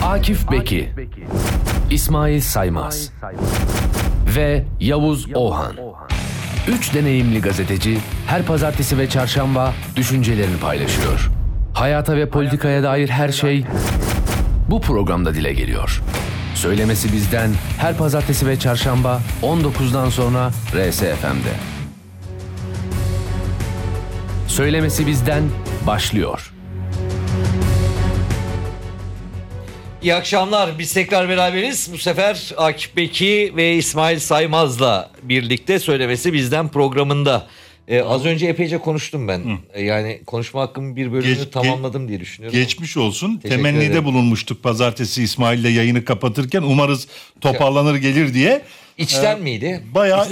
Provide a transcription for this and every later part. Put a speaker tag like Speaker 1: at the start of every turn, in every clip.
Speaker 1: Akif Beki, İsmail Saymaz ve Yavuz Oğan. 3 deneyimli gazeteci her pazartesi ve çarşamba düşüncelerini paylaşıyor. Hayata ve politikaya dair her şey bu programda dile geliyor. Söylemesi bizden her pazartesi ve çarşamba 19'dan sonra RSFM'de. Söylemesi bizden başlıyor.
Speaker 2: İyi akşamlar. Biz tekrar beraberiz. Bu sefer Akif Beki ve İsmail Saymaz'la birlikte Söylemesi Bizden programında. Az önce epeyce konuştum ben. Yani konuşma hakkımın bir bölümünü tamamladım diye düşünüyorum.
Speaker 3: Geçmiş olsun.
Speaker 2: Teşekkür
Speaker 3: Temennide
Speaker 2: ederim.
Speaker 3: bulunmuştuk pazartesi İsmail'le yayını kapatırken. Umarız toparlanır gelir diye.
Speaker 2: İçten miydi?
Speaker 3: Bayağı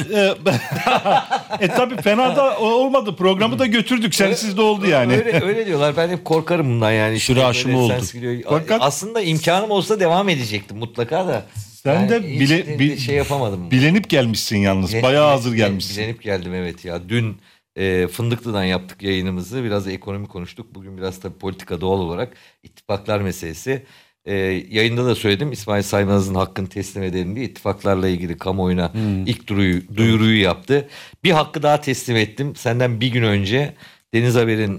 Speaker 3: tabii fena da olmadı. Programı da götürdük. Sensiz de oldu yani.
Speaker 2: Öyle diyorlar. Ben hep korkarım bundan yani.
Speaker 4: Sürü aşımı oldu.
Speaker 3: Fakat
Speaker 2: aslında imkanım olsa devam edecektim mutlaka da.
Speaker 3: sen de
Speaker 2: hiç şey yapamadım.
Speaker 3: bilenip gelmişsin yalnız. Bayağı hazır gelmişsin.
Speaker 2: Bilenip geldim evet ya. Dün Fındıklı'dan yaptık yayınımızı. Biraz ekonomi konuştuk. Bugün biraz tabii politika doğal olarak ittifaklar meselesi. Yayında da söyledim. İsmail Saymaz'ın hakkını teslim edelim diye ittifaklarla ilgili kamuoyuna ilk duyuruyu yaptı. Bir hakkı daha teslim ettim. Senden bir gün önce Deniz Haber'in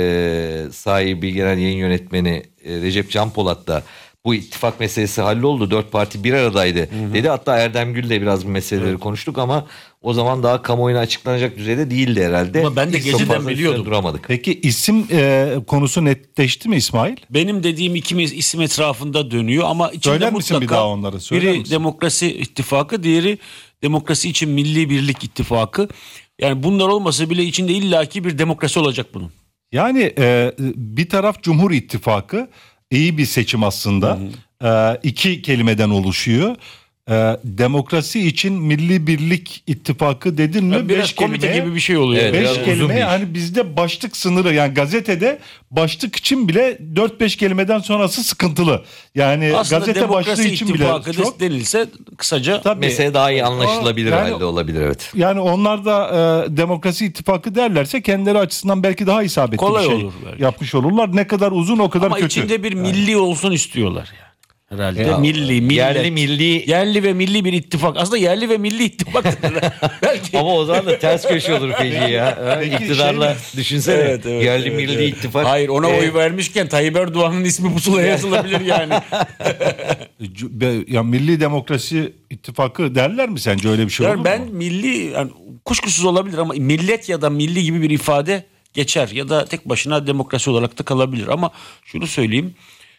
Speaker 2: sahibi genel yayın yönetmeni Recep Can Polat da bu ittifak meselesi halloldu. 4 parti bir aradaydı dedi. Hatta Erdem Gül'le biraz bu meseleleri konuştuk ama o zaman daha kamuoyuna açıklanacak düzeyde değildi herhalde.
Speaker 4: Ama ben de
Speaker 2: İlk çok
Speaker 4: geceden
Speaker 2: fazla
Speaker 4: biliyordum.
Speaker 2: üstüne duramadık.
Speaker 3: Peki isim konusu netleşti mi İsmail?
Speaker 4: Benim dediğim iki isim etrafında dönüyor ama içinde
Speaker 3: Söyler misin
Speaker 4: mutlaka
Speaker 3: bir daha onları? Söyler
Speaker 4: biri
Speaker 3: misin?
Speaker 4: Demokrasi İttifakı, diğeri Demokrasi için Milli Birlik İttifakı. Yani bunlar olmasa bile içinde illaki bir demokrasi olacak bunun.
Speaker 3: Yani bir taraf Cumhur İttifakı, iyi bir seçim aslında. 2 kelimeden oluşuyor. Demokrasi için Milli Birlik İttifakı dedin mi?
Speaker 4: Yani biraz
Speaker 3: 5
Speaker 4: komite
Speaker 3: kelime
Speaker 4: gibi bir şey oluyor.
Speaker 2: Evet,
Speaker 3: 5
Speaker 2: biraz uzun
Speaker 3: kelime
Speaker 2: bir iş.
Speaker 3: hani bizde başlık sınırı, yani gazetede başlık için bile 4-5 kelimeden sonrası sıkıntılı. Yani
Speaker 4: Aslında
Speaker 3: gazete
Speaker 4: Demokrasi
Speaker 3: başlığı için bile
Speaker 4: İttifakı
Speaker 3: çok.
Speaker 4: denilse kısaca
Speaker 3: Tabii.
Speaker 2: Mesele daha iyi anlaşılabilir
Speaker 3: Yani-
Speaker 2: halde olabilir evet.
Speaker 3: Yani onlar da Demokrasi İttifakı derlerse kendileri açısından belki daha isabetli
Speaker 4: Kolay
Speaker 3: bir şey
Speaker 4: olur belki.
Speaker 3: yapmış olurlar. Ne kadar uzun o kadar
Speaker 4: ama
Speaker 3: kötü.
Speaker 4: içinde bir milli olsun istiyorlar yani. Herhalde
Speaker 2: Ya,
Speaker 4: milli, millet.
Speaker 2: yerli
Speaker 4: ve milli bir ittifak. Aslında yerli ve milli ittifak. Belki.
Speaker 2: ama o zaman da ters köşe olur feci ya. Ha,
Speaker 3: Peki
Speaker 2: İktidarla düşünsene.
Speaker 4: Evet,
Speaker 2: yerli
Speaker 4: evet,
Speaker 2: milli
Speaker 4: evet.
Speaker 2: ittifak.
Speaker 4: Hayır, ona oy vermişken Tayyip Erdoğan'ın ismi pusulaya yazılabilir yani.
Speaker 3: Ya Milli Demokrasi İttifakı derler mi sence, öyle bir şey olur
Speaker 4: Yani
Speaker 3: mu?
Speaker 4: ben milli, yani kuşkusuz olabilir ama millet ya da milli gibi bir ifade geçer ya da tek başına demokrasi olarak da kalabilir. Ama şunu söyleyeyim,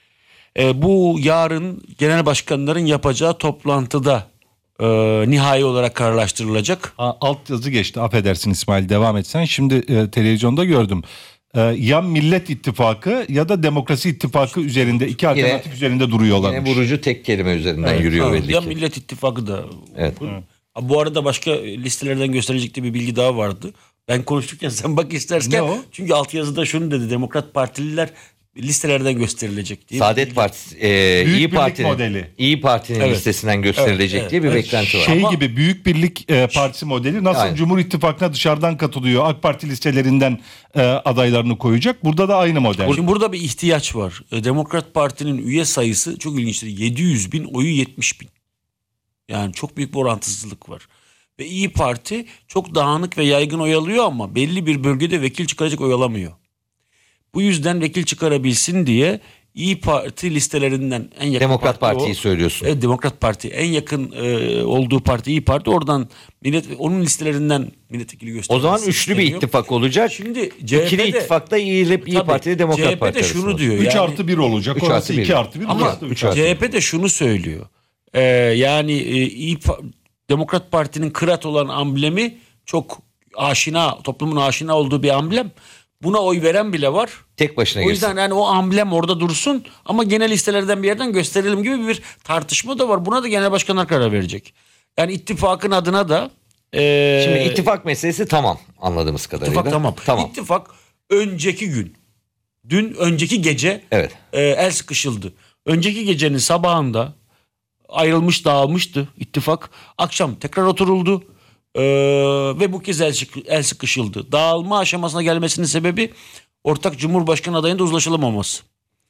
Speaker 4: bu yarın genel başkanların yapacağı toplantıda nihai olarak kararlaştırılacak.
Speaker 3: Alt yazı geçti, affedersin İsmail, devam etsen. Şimdi televizyonda gördüm. Ya Millet İttifakı ya da Demokrasi İttifakı üzerinde, iki alternatif üzerinde duruyorlarmış.
Speaker 2: Yine vurucu tek kelime üzerinden yürüyor belli
Speaker 4: Ya
Speaker 2: ki.
Speaker 4: Millet İttifakı da.
Speaker 2: Evet.
Speaker 4: Bu arada başka listelerden gösterecekti bir bilgi daha vardı. Ben konuşurken sen bak istersen.
Speaker 3: Ne o?
Speaker 4: Çünkü altyazıda şunu dedi: Demokrat Partililer listelerden gösterilecek diye.
Speaker 2: Saadet Partisi,
Speaker 3: Büyük
Speaker 2: İyi
Speaker 3: Birlik
Speaker 2: Parti'nin,
Speaker 3: modeli.
Speaker 2: İyi Parti'nin
Speaker 4: Evet.
Speaker 2: listesinden gösterilecek
Speaker 4: Evet,
Speaker 2: diye bir
Speaker 4: evet.
Speaker 2: beklenti var.
Speaker 3: Şey
Speaker 4: Ama-
Speaker 3: gibi Büyük Birlik Partisi modeli nasıl
Speaker 2: Aynen.
Speaker 3: Cumhur İttifakı'na dışarıdan katılıyor, AK Parti listelerinden adaylarını koyacak. Burada da aynı model.
Speaker 4: Şimdi burada bir ihtiyaç var. Demokrat Parti'nin üye sayısı çok ilginçtir. 700 bin, oyu 70 bin. Yani çok büyük bir orantısızlık var. Ve İyi Parti çok dağınık ve yaygın oy alıyor ama belli bir bölgede vekil çıkaracak oy alamıyor. Bu yüzden vekil çıkarabilsin diye İyi Parti listelerinden en yakın
Speaker 2: Demokrat
Speaker 4: parti
Speaker 2: Parti'yi
Speaker 4: o.
Speaker 2: söylüyorsun.
Speaker 4: Evet, Demokrat Parti en yakın olduğu parti İyi Parti, oradan onun listelerinden milletvekili gösteriyor.
Speaker 2: O zaman üçlü bir ittifak olacak.
Speaker 4: Şimdi
Speaker 2: İkili
Speaker 4: CHP'de
Speaker 2: ittifakta İyi Parti ile Demokrat Parti
Speaker 4: CHP de şunu
Speaker 2: arasında.
Speaker 4: diyor.
Speaker 3: 3
Speaker 4: yani,
Speaker 3: artı 1 olacak.
Speaker 2: 3
Speaker 3: Orası
Speaker 2: artı 1.
Speaker 3: 2 artı 1.
Speaker 4: ama
Speaker 3: Orası da 3
Speaker 2: 3 artı
Speaker 4: CHP de şunu söylüyor. Yani Demokrat Parti'nin kırat olan amblemi çok aşina, toplumun aşina olduğu bir amblem. Buna oy veren bile var.
Speaker 2: Tek başına
Speaker 4: O yüzden
Speaker 2: girsin.
Speaker 4: yani o amblem orada dursun ama genel listelerden bir yerden gösterelim gibi bir tartışma da var. Buna da genel başkanlar karar verecek. Yani ittifakın adına da
Speaker 2: Şimdi ittifak meselesi tamam anladığımız kadarıyla.
Speaker 4: ittifak tamam. İttifak önceki gün, önceki gece
Speaker 2: Evet.
Speaker 4: el sıkışıldı. Önceki gecenin sabahında ayrılmış, dağılmıştı ittifak. Akşam tekrar oturuldu. Ve bu kez el sıkışıldı. Dağılma aşamasına gelmesinin sebebi ortak Cumhurbaşkanı adayında uzlaşılamaması.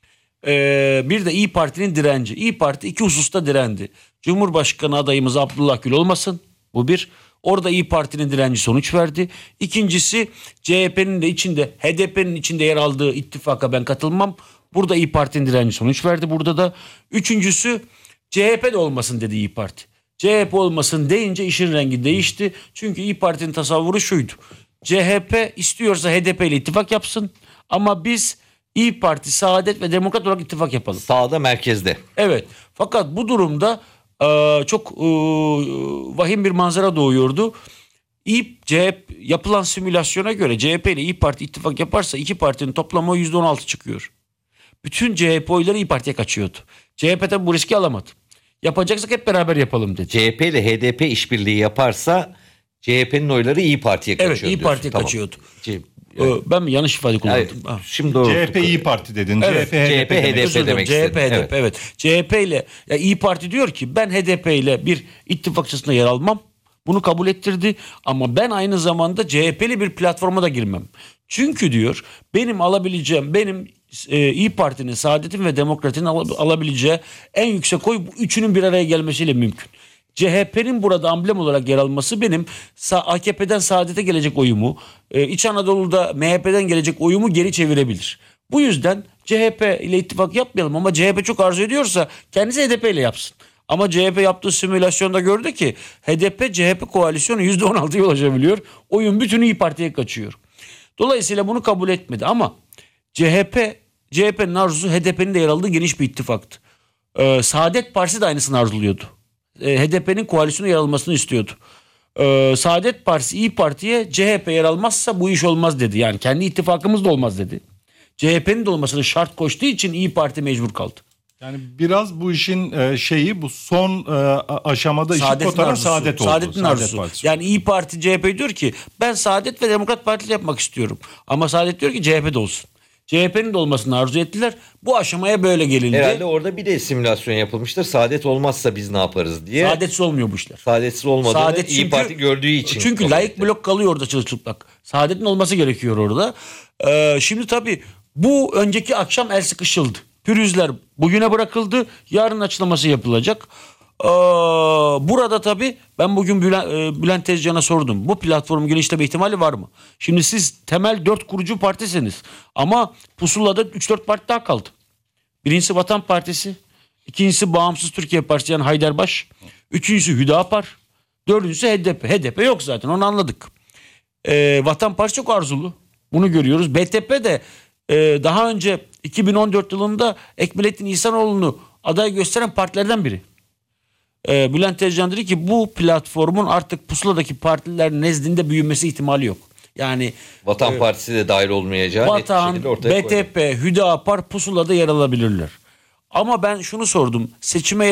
Speaker 4: Bir de İyi Parti'nin direnci. İyi Parti iki hususta direndi. Cumhurbaşkanı adayımız Abdullah Gül olmasın. Bu bir. Orada İyi Parti'nin direnci sonuç verdi. İkincisi CHP'nin de içinde, HDP'nin içinde yer aldığı ittifaka ben katılmam. Burada İyi Parti'nin direnci sonuç verdi burada da. Üçüncüsü CHP de olmasın dedi İyi Parti. CHP olmasın deyince işin rengi değişti. Çünkü İyi Parti'nin tasavvuru şuydu. CHP istiyorsa HDP ile ittifak yapsın ama biz İyi Parti, Saadet ve Demokrat olarak ittifak yapalım.
Speaker 2: Sağda, merkezde.
Speaker 4: Evet. Fakat bu durumda çok vahim bir manzara doğuyordu. CHP yapılan simülasyona göre CHP ile İyi Parti ittifak yaparsa iki partinin toplamı %16 çıkıyor. Bütün CHP oyları İyi Parti'ye kaçıyordu. CHP tabi bu riski alamadı. Yapacaksak hep beraber yapalım dedi.
Speaker 2: CHP ile HDP işbirliği yaparsa CHP'nin oyları İyi Parti'ye kaçıyor.
Speaker 4: Evet, İyi Parti'ye
Speaker 2: Tamam.
Speaker 4: kaçıyordu.
Speaker 2: C-
Speaker 4: Ben mi yanlış ifade kullandım?
Speaker 2: Evet, şimdi doğru.
Speaker 3: CHP İyi Parti dedin.
Speaker 4: Evet,
Speaker 3: CHP HDP
Speaker 2: CHP
Speaker 3: demek.
Speaker 2: demek
Speaker 4: CHP,
Speaker 2: istedim.
Speaker 4: HDP, evet. CHP ile İyi Parti diyor ki ben HDP ile bir ittifakçısına yer almam. Bunu kabul ettirdi ama ben aynı zamanda CHP'li bir platforma da girmem. Çünkü diyor benim İyi Parti'nin, Saadet'in ve Demokrat'ın alabileceği en yüksek oy bu üçünün bir araya gelmesiyle mümkün. CHP'nin burada amblem olarak yer alması benim AKP'den Saadet'e gelecek oyumu, İç Anadolu'da MHP'den gelecek oyumu geri çevirebilir. Bu yüzden CHP ile ittifak yapmayalım ama CHP çok arzu ediyorsa kendisi HDP ile yapsın. Ama CHP yaptığı simülasyonda gördü ki HDP-CHP koalisyonu %16'ya ulaşabiliyor. Oyun bütünü İyi Parti'ye kaçıyor. Dolayısıyla bunu kabul etmedi ama CHP'nin arzusu HDP'nin de yer aldığı geniş bir ittifaktı. Saadet Partisi de aynısını arzuluyordu. HDP'nin koalisyona yer almasını istiyordu. Saadet Partisi İyi Parti'ye CHP yer almazsa bu iş olmaz dedi. Yani kendi ittifakımız da olmaz dedi. CHP'nin de olmasını şart koştuğu için İyi Parti mecbur kaldı.
Speaker 3: Yani biraz bu işin bu son aşamada işi kotaran Saadet oldu.
Speaker 4: Saadet'in arzusu.
Speaker 3: Partisi.
Speaker 4: Yani İyi Parti CHP diyor ki ben Saadet ve Demokrat Partili yapmak istiyorum. Ama Saadet diyor ki CHP de olsun. CHP'nin de olmasını arzu ettiler. Bu aşamaya böyle gelindi.
Speaker 2: Herhalde orada bir de simülasyon yapılmıştır. Saadet olmazsa biz ne yaparız diye.
Speaker 4: Saadetsiz olmuyor bu işler.
Speaker 2: Saadetsiz olmadığını
Speaker 4: Saadet
Speaker 2: İyi Parti gördüğü için.
Speaker 4: Çünkü layık blok kalıyor orada çırılçıplak. Saadet'in olması gerekiyor orada. Şimdi tabii bu önceki akşam el sıkışıldı. Pürüzler bugüne bırakıldı. Yarın açıklaması yapılacak. Burada tabii ben bugün Bülent Tezcan'a sordum. Bu platformun genişleme ihtimali var mı? Şimdi siz temel 4 kurucu partisiniz. Ama pusulada 3-4 parti daha kaldı. Birincisi Vatan Partisi. İkincisi Bağımsız Türkiye Partisi yani Haydarbaş. Üçüncüsü Hüdapar. Dördüncüsü HDP. HDP yok zaten onu anladık. Vatan Partisi çok arzulu. Bunu görüyoruz. BTP de daha önce 2014 yılında Ekmelettin İhsanoğlu'nu aday gösteren partilerden biri. Bülent Tezcan dedi ki bu platformun artık pusuladaki partiler nezdinde büyümesi ihtimali yok. Yani
Speaker 2: Vatan Partisi de dahil olmayacağı net bir
Speaker 4: Vatan,
Speaker 2: şekilde ortaya koydu.
Speaker 4: BTP, Hüdapar pusulada yer alabilirler. Ama ben şunu sordum. Seçilme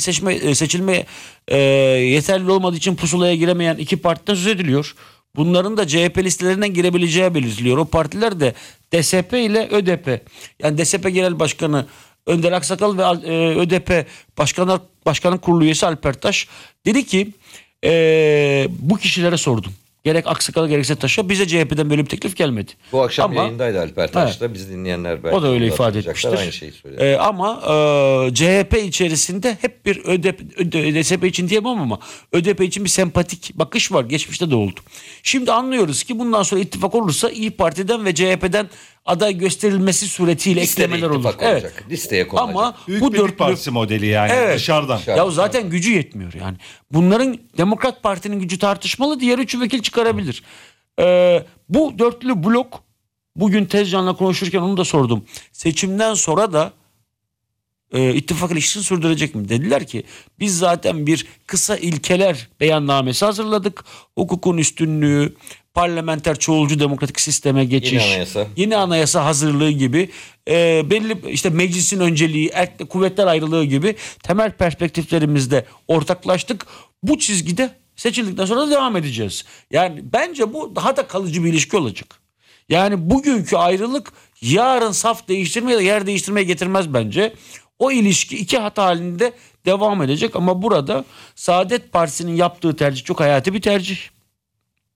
Speaker 4: yeterli olmadığı için pusulaya giremeyen iki partiden söz ediliyor. Bunların da CHP listelerinden girebileceği belirtiliyor. O partiler de DSP ile ÖDP. Yani DSP Genel Başkanı Önder Aksakal ve ÖDP Başkanın Kurulu üyesi Alper Taş dedi ki bu kişilere sordum. Gerek Aksakal'a gerekse Taş'a bize CHP'den böyle bir teklif gelmedi.
Speaker 2: Bu akşam
Speaker 4: Ama
Speaker 2: yayındaydı Alper Taş'ta. Biz dinleyenler belki
Speaker 4: o da öyle
Speaker 2: bunu
Speaker 4: ifade
Speaker 2: hatırlayacaklar.
Speaker 4: etmiştir.
Speaker 2: Aynı şeyi söyledi.
Speaker 4: Ama CHP içerisinde hep bir DSP için diyemem ama ÖDP için bir sempatik bakış var. Geçmişte de oldu. Şimdi anlıyoruz ki bundan sonra ittifak olursa İyi Parti'den ve CHP'den aday gösterilmesi suretiyle
Speaker 2: Listede
Speaker 4: eklemeler olur.
Speaker 2: ittifak olacak. Listeye konulacak.
Speaker 4: Ama
Speaker 3: Büyük
Speaker 4: bu
Speaker 3: Birlik
Speaker 4: dörtlü
Speaker 3: Partisi modeli yani dışarıdan.
Speaker 4: ya zaten gücü yetmiyor yani. Bunların Demokrat Parti'nin gücü tartışmalı. Diğer üçü vekil çıkarabilir. Bu dörtlü blok bugün Tezcan'la konuşurken onu da sordum. Seçimden sonra da ittifak ilişkisini sürdürecek mi? Dediler ki biz zaten bir kısa ilkeler beyannamesi hazırladık. Hukukun üstünlüğü, parlamenter çoğulcu demokratik sisteme geçiş, yeni anayasa hazırlığı gibi belli işte meclisin önceliği, erkle kuvvetler ayrılığı gibi temel perspektiflerimizde ortaklaştık. Bu çizgide seçildikten sonra da devam edeceğiz. Yani bence bu daha da kalıcı bir ilişki olacak. Yani bugünkü ayrılık yarın saf değiştirmeye ya da yer değiştirmeye getirmez bence. O ilişki iki hat halinde devam edecek ama burada Saadet Partisi'nin yaptığı tercih çok hayati bir tercih.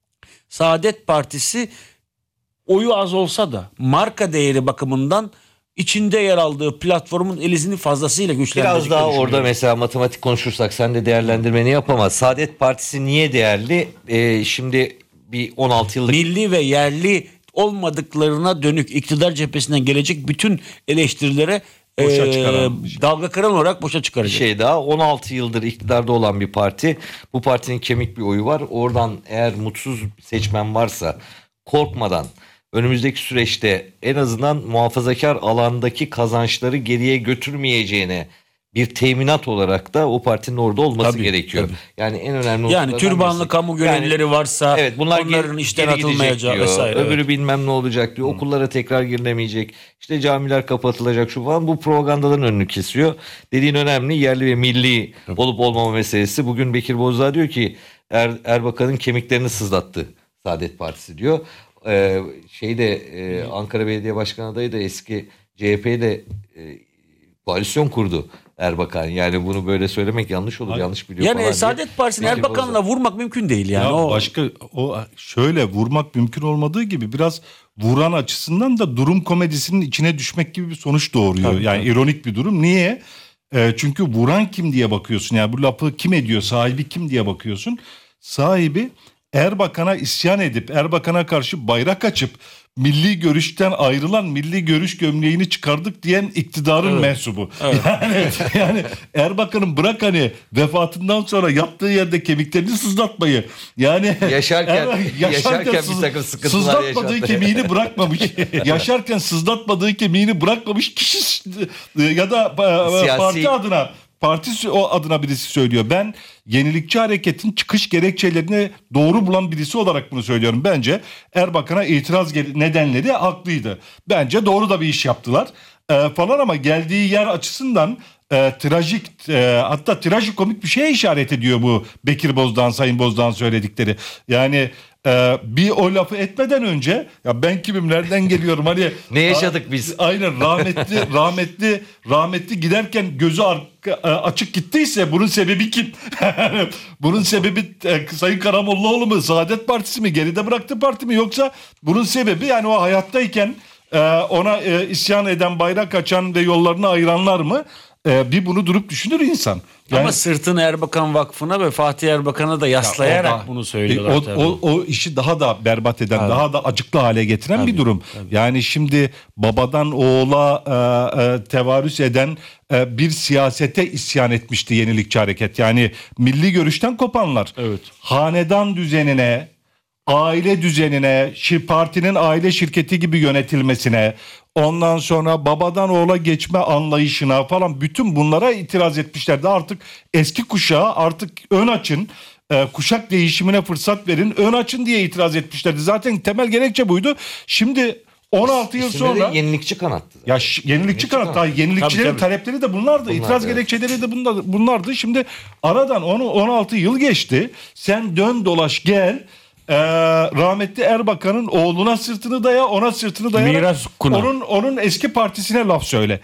Speaker 4: Saadet Partisi oyu az olsa da marka değeri bakımından içinde yer aldığı platformun elizini fazlasıyla güçlendirecek.
Speaker 2: Biraz daha orada mesela matematik konuşursak sen de değerlendirmeni yapamaz. Saadet Partisi niye değerli? Şimdi bir 16 yıllık
Speaker 4: milli ve yerli olmadıklarına dönük iktidar cephesinden gelecek bütün eleştirilere
Speaker 3: Boşa çıkaran bir şey.
Speaker 4: dalga kıran olarak boşa
Speaker 2: bir
Speaker 4: çıkaracak.
Speaker 2: şey daha. 16 yıldır iktidarda olan bir parti. Bu partinin kemik bir oyu var. Oradan eğer mutsuz seçmen varsa korkmadan önümüzdeki süreçte en azından muhafazakar alandaki kazançları geriye götürmeyeceğine bir teminat olarak da o partinin orada olması
Speaker 4: Tabii,
Speaker 2: gerekiyor.
Speaker 4: tabii.
Speaker 2: Yani en önemli
Speaker 4: Yani
Speaker 2: noktalardan
Speaker 4: türbanlı
Speaker 2: birisi.
Speaker 4: kamu görevlileri varsa
Speaker 2: evet, bunlar
Speaker 4: onların işten
Speaker 2: geri gidecek
Speaker 4: atılmayacağı
Speaker 2: diyor.
Speaker 4: vesaire.
Speaker 2: Öbürü
Speaker 4: evet.
Speaker 2: bilmem ne olacak diyor. Okullara tekrar girilemeyecek. İşte camiler kapatılacak şu falan. Bu propagandaların önünü kesiyor. Dediğin önemli yerli ve milli olup olmama meselesi. Bugün Bekir Bozdağ diyor ki Erbakan'ın kemiklerini sızlattı Saadet Partisi diyor. Ankara Belediye Başkanı adayı da eski CHP'yle koalisyon kurdu Erbakan. Yani bunu böyle söylemek yanlış olur. Yanlış biliyor falan
Speaker 4: Yani
Speaker 2: diye.
Speaker 4: Saadet Partisi'ni
Speaker 2: Bekir
Speaker 4: Erbakan'la
Speaker 2: Bozdağ.
Speaker 4: vurmak mümkün değil yani.
Speaker 3: Ya
Speaker 4: o
Speaker 3: başka o şöyle vurmak mümkün olmadığı gibi biraz vuran açısından da durum komedisinin içine düşmek gibi bir sonuç doğuruyor.
Speaker 4: Tabii,
Speaker 3: yani
Speaker 4: tabii.
Speaker 3: ironik bir durum. Niye? Çünkü vuran kim diye bakıyorsun. Yani bu lafı kim ediyor? Sahibi kim diye bakıyorsun. Sahibi Erbakan'a isyan edip Erbakan'a karşı bayrak açıp milli görüşten ayrılan milli görüş gömleğini çıkardık diyen iktidarın mensubu. Yani Erbakan'ın bırak hani vefatından sonra yattığı yerde kemiklerini sızlatmayı. Yani
Speaker 2: Yaşarken bir takım sıkıntılar
Speaker 3: sızlatmadığı
Speaker 2: yaşattı.
Speaker 3: kemiğini bırakmamış. Yaşarken sızlatmadığı kemiğini bırakmamış kişi ya da parti adına o adına birisi söylüyor. Ben yenilikçi hareketin çıkış gerekçelerini doğru bulan birisi olarak bunu söylüyorum. Bence Erbakan'a itiraz nedenleri haklıydı. Bence doğru da bir iş yaptılar falan ama geldiği yer açısından trajik hatta trajikomik bir şeye işaret ediyor bu Bekir Bozdağ'ın, Sayın Bozdağ'ın söyledikleri. Yani bir o lafı etmeden önce ya ben kimim, nereden geliyorum, hani
Speaker 2: Ne yaşadık biz?
Speaker 3: Aynen, rahmetli giderken gözü açık gittiyse bunun sebebi kim? Bunun sebebi Sayın Karamollaoğlu mu? Saadet Partisi mi? Geride bıraktığı parti mi? Yoksa bunun sebebi yani o hayattayken ona isyan eden, bayrak açan ve yollarını ayıranlar mı? Bir bunu durup düşünür insan. Yani,
Speaker 4: ama sırtını Erbakan Vakfı'na ve Fatih Erbakan'a da yaslayarak bunu söylüyorlar.
Speaker 3: O işi daha da berbat eden, daha da acıklı hale getiren bir durum. Yani şimdi babadan oğula tevarüs eden bir siyasete isyan etmişti yenilikçi hareket. Yani milli görüşten kopanlar.
Speaker 4: Evet.
Speaker 3: Hanedan düzenine, aile düzenine, partinin aile şirketi gibi yönetilmesine, ondan sonra babadan oğula geçme anlayışına falan, bütün bunlara itiraz etmişlerdi. Artık eski kuşağa artık ön açın, kuşak değişimine fırsat verin, ön açın diye itiraz etmişlerdi. Zaten temel gerekçe buydu. Şimdi 16 yıl
Speaker 2: İsimleri
Speaker 3: sonra
Speaker 2: yenilikçi kanattı.
Speaker 3: ya yenilikçi kanat, yenilikçilerin
Speaker 4: Tabii.
Speaker 3: talepleri de bunlardı. İtiraz
Speaker 2: evet.
Speaker 3: gerekçeleri de bunlardı. Şimdi aradan 16 yıl geçti. Sen dön dolaş gel. Rahmetli Erbakan'ın oğluna sırtını daya, ona sırtını daya.
Speaker 4: Miras kuna.
Speaker 3: Onun eski partisine laf söyle.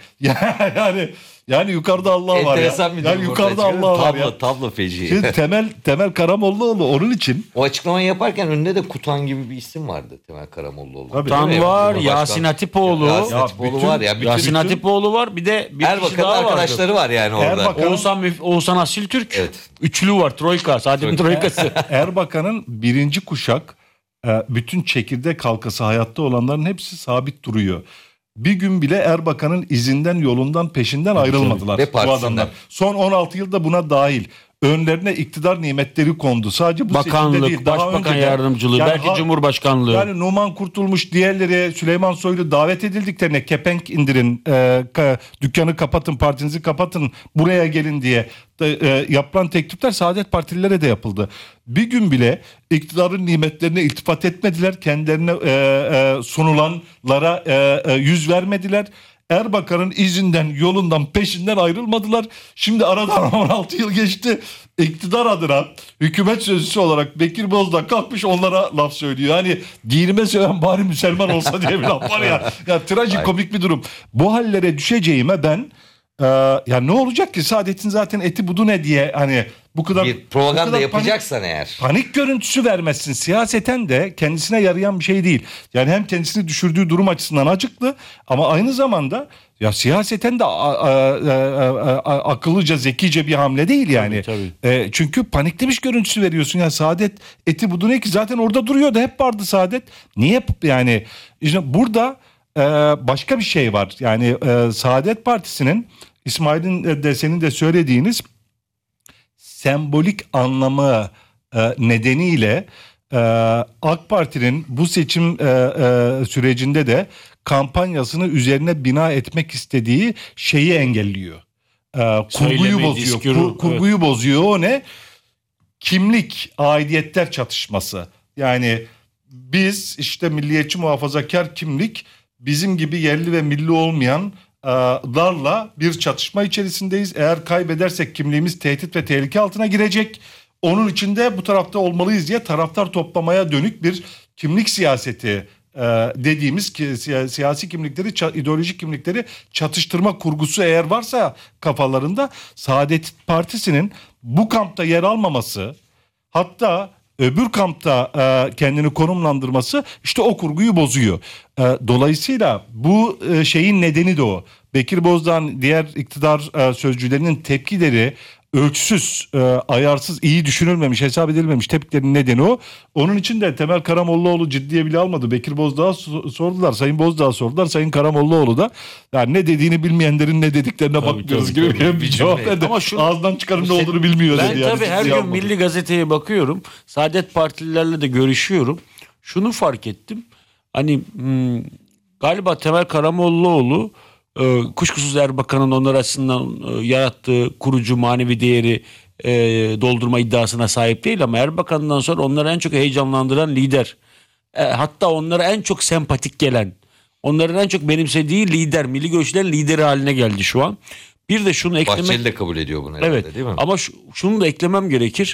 Speaker 3: Yani yukarıda Allah var ya.
Speaker 2: Enteresan bir durum
Speaker 3: Yani yukarıda
Speaker 2: ortaya
Speaker 3: Allah var
Speaker 2: çıkıyor.
Speaker 3: ya.
Speaker 2: Tablo feci.
Speaker 3: Şimdi Temel Karamollaoğlu onun için.
Speaker 2: O açıklamayı yaparken önünde de Kutan gibi bir isim vardı, Temel Karamollaoğlu.
Speaker 3: Tabii.
Speaker 4: Tan
Speaker 2: Değil mi?
Speaker 4: var,
Speaker 2: Cumhurbaşkanı-
Speaker 4: Yasin Hatipoğlu.
Speaker 2: Yasin
Speaker 3: Ya
Speaker 2: Hatipoğlu
Speaker 3: bütün-
Speaker 2: var ya. Bütün
Speaker 4: Yasin Hatipoğlu var, bir de bir kişi
Speaker 2: Erbakan'ın
Speaker 4: daha vardı.
Speaker 2: arkadaşları var yani orada.
Speaker 4: Oğuzhan Asil Türk.
Speaker 2: Evet.
Speaker 4: Üçlü var, Troika. Saadet'in Troikası.
Speaker 3: Erbakan'ın birinci kuşak bütün çekirdek halkası, hayatta olanların hepsi sabit duruyor. Bir gün bile Erbakan'ın izinden, yolundan, peşinden ayrılmadılar
Speaker 2: Ve
Speaker 3: bu
Speaker 2: partisinden.
Speaker 3: adamlar. Son 16 yılda buna dahil. Önlerine iktidar nimetleri kondu. Sadece bu seçimde
Speaker 4: Bakanlık,
Speaker 3: değil, daha
Speaker 4: başbakan
Speaker 3: önce de.
Speaker 4: yardımcılığı,
Speaker 3: Yani
Speaker 4: belki Cumhurbaşkanlığı.
Speaker 3: Yani Numan Kurtulmuş, diğerleri, Süleyman Soylu davet edildiklerine kepenk indirin, dükkanı kapatın, partinizi kapatın, buraya gelin diye yapılan teklifler Saadet Partililere de yapıldı. Bir gün bile iktidarın nimetlerine iltifat etmediler, kendilerine sunulanlara yüz vermediler. Erbakan'ın izinden, yolundan, peşinden ayrılmadılar. Şimdi aradan 16 yıl geçti. İktidar adına hükümet sözcüsü olarak Bekir Bozdağ kalkmış onlara laf söylüyor. Hani dinime söven bari Müslüman olsa diye bir laf var ya. Ya trajikomik bir durum. Bu hallere düşeceğime ben ya ne olacak ki Saadet'in zaten eti budu ne diye hani bu kadar
Speaker 2: Bir propaganda
Speaker 3: bu kadar
Speaker 2: yapacaksan eğer.
Speaker 3: panik görüntüsü vermezsin. Siyaseten de kendisine yarayan bir şey değil. Yani hem kendisini düşürdüğü durum açısından acıklı ama aynı zamanda ya siyaseten de akıllıca, zekice bir hamle değil yani.
Speaker 4: Tabii.
Speaker 3: Çünkü paniklemiş görüntüsü veriyorsun. Ya Saadet eti budu ne ki? Zaten orada duruyordu. Hep vardı Saadet. Niye yani işte burada başka bir şey var. Yani Saadet Partisi'nin İsmail'in de senin de söylediğiniz sembolik anlamı nedeniyle AK Parti'nin bu seçim sürecinde de kampanyasını üzerine bina etmek istediği şeyi engelliyor. Kurguyu bozuyor. Kurguyu bozuyor. O ne? Kimlik, aidiyetler çatışması. Yani biz işte milliyetçi muhafazakar kimlik bizim gibi yerli ve milli olmayan darla bir çatışma içerisindeyiz. Eğer kaybedersek kimliğimiz tehdit ve tehlike altına girecek. Onun için de bu tarafta olmalıyız diye taraftar toplamaya dönük bir kimlik siyaseti dediğimiz siyasi kimlikleri, ideolojik kimlikleri çatıştırma kurgusu eğer varsa kafalarında, Saadet Partisi'nin bu kampta yer almaması, hatta öbür kampta kendini konumlandırması işte o kurguyu bozuyor. Dolayısıyla bu şeyin nedeni de o. Bekir Bozdağ'ın diğer iktidar sözcülerinin tepkileri ölçüsüz, ayarsız, iyi düşünülmemiş, hesap edilmemiş tepkilerin nedeni o. Onun için de Temel Karamollaoğlu ciddiye bile almadı. Bekir Bozdağ'a sordular, Sayın Bozdağ'a sordular. Sayın Karamollaoğlu da yani ne dediğini bilmeyenlerin ne dediklerine bakmıyoruz gibi bir cevap verdi. Ama ağzından çıkarın ne olduğunu bilmiyor
Speaker 4: ben
Speaker 3: dedi.
Speaker 4: Ben tabii her gün
Speaker 3: almadı.
Speaker 4: Milli Gazete'ye bakıyorum. Saadet Partililerle de görüşüyorum. Şunu fark ettim. Hani galiba Temel Karamollaoğlu kuşkusuz Erbakan'ın onlar açısından yarattığı kurucu manevi değeri doldurma iddiasına sahip değil ama Erbakan'dan sonra onları en çok heyecanlandıran lider. Hatta onlara en çok sempatik gelen, onların en çok benimsediği lider, milli görüşlerin lideri haline geldi şu an. Bir de şunu eklemek...
Speaker 2: Bahçeli de kabul ediyor bunu herhalde,
Speaker 4: evet,
Speaker 2: değil mi?
Speaker 4: ama şunu da eklemem gerekir.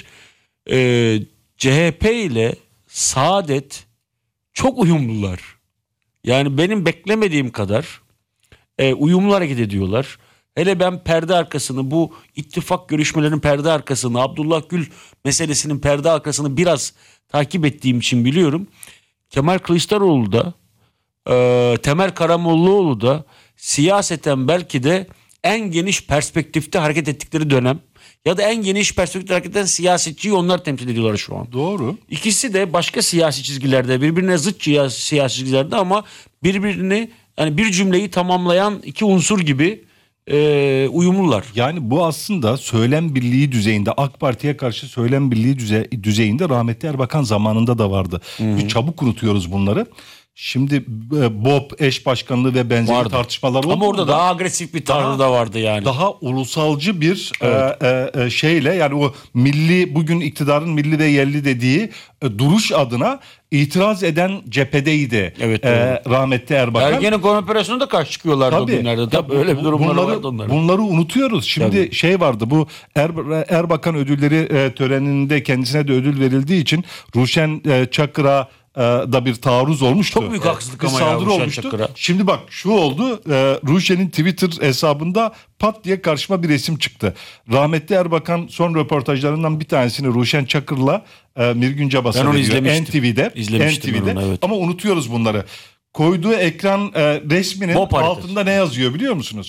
Speaker 4: CHP ile Saadet çok uyumlular. Yani benim beklemediğim kadar uyumlu hareket ediyorlar. Hele ben perde arkasını, bu ittifak görüşmelerinin perde arkasını, Abdullah Gül meselesinin perde arkasını biraz takip ettiğim için biliyorum. Kemal Kılıçdaroğlu da Temel Karamollaoğlu da siyaseten belki de en geniş perspektifte hareket ettikleri dönem ya da en geniş perspektifte hareket eden siyasetçiyi onlar temsil ediyorlar şu an.
Speaker 3: Doğru.
Speaker 4: İkisi de başka siyasi çizgilerde, birbirine zıt siyasi çizgilerde ama birbirini, yani bir cümleyi tamamlayan iki unsur gibi uyumlular.
Speaker 3: Yani bu aslında söylem birliği düzeyinde, AK Parti'ye karşı söylem birliği düzeyinde rahmetli Erbakan zamanında da vardı. Biz çabuk unutuyoruz bunları. Şimdi BOP eş başkanlığı ve benzeri
Speaker 4: vardı
Speaker 3: tartışmalar oldu.
Speaker 4: ama orada daha agresif bir tarzı da vardı yani.
Speaker 3: Daha ulusalcı bir şeyle, yani o milli, bugün iktidarın milli ve yerli dediği duruş adına itiraz eden cephedeydi.
Speaker 4: Evet,
Speaker 3: rahmetli Erbakan.
Speaker 4: Ergenekon operasyonuna da karşı çıkıyorlardı o günlerde. Tabii öyle bir durumları vardı onların.
Speaker 3: Bunları unutuyoruz. Şimdi
Speaker 4: Tabii.
Speaker 3: şey vardı, bu Erbakan ödülleri töreninde kendisine de ödül verildiği için Ruşen Çakır'a da bir taarruz olmuştu.
Speaker 4: Çok büyük haksızlık
Speaker 3: bir
Speaker 4: ama ya
Speaker 3: saldırı
Speaker 4: Ruşen
Speaker 3: olmuştu.
Speaker 4: Çakır'a.
Speaker 3: Şimdi bak şu oldu. Ruşen'in Twitter hesabında pat diye karşıma bir resim çıktı. Rahmetli Erbakan son röportajlarından bir tanesini Ruşen Çakır'la Mirgün Cabas'a
Speaker 4: Ben onu
Speaker 3: veriyor.
Speaker 4: izlemiştim.
Speaker 3: NTV'de.
Speaker 4: Ben onu, evet.
Speaker 3: Ama unutuyoruz bunları. Koyduğu ekran resminin altında ne yazıyor biliyor musunuz?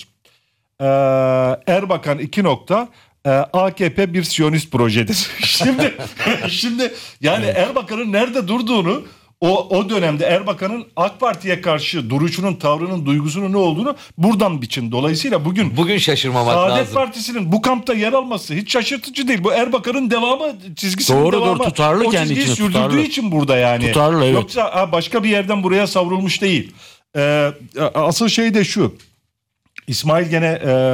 Speaker 3: Erbakan 2 nokta AKP bir Siyonist projedir. şimdi yani evet. Erbakan'ın nerede durduğunu, o dönemde Erbakan'ın AK Parti'ye karşı duruşunun, tavrının, duygusunun ne olduğunu buradan biçin. Dolayısıyla bugün
Speaker 2: şaşırmamak
Speaker 3: Saadet
Speaker 2: lazım.
Speaker 3: Partisi'nin bu kampta yer alması hiç şaşırtıcı değil. Bu Erbakan'ın devamı, çizgisinin devamı.
Speaker 4: Doğru, tutarlı
Speaker 3: o
Speaker 4: kendi
Speaker 3: çizgiyi
Speaker 4: içinde,
Speaker 3: sürdürdüğü
Speaker 4: tutarlı.
Speaker 3: için burada yani.
Speaker 4: Tutarlı, evet.
Speaker 3: Yoksa başka bir yerden buraya savrulmuş değil. Asıl şey de şu. İsmail gene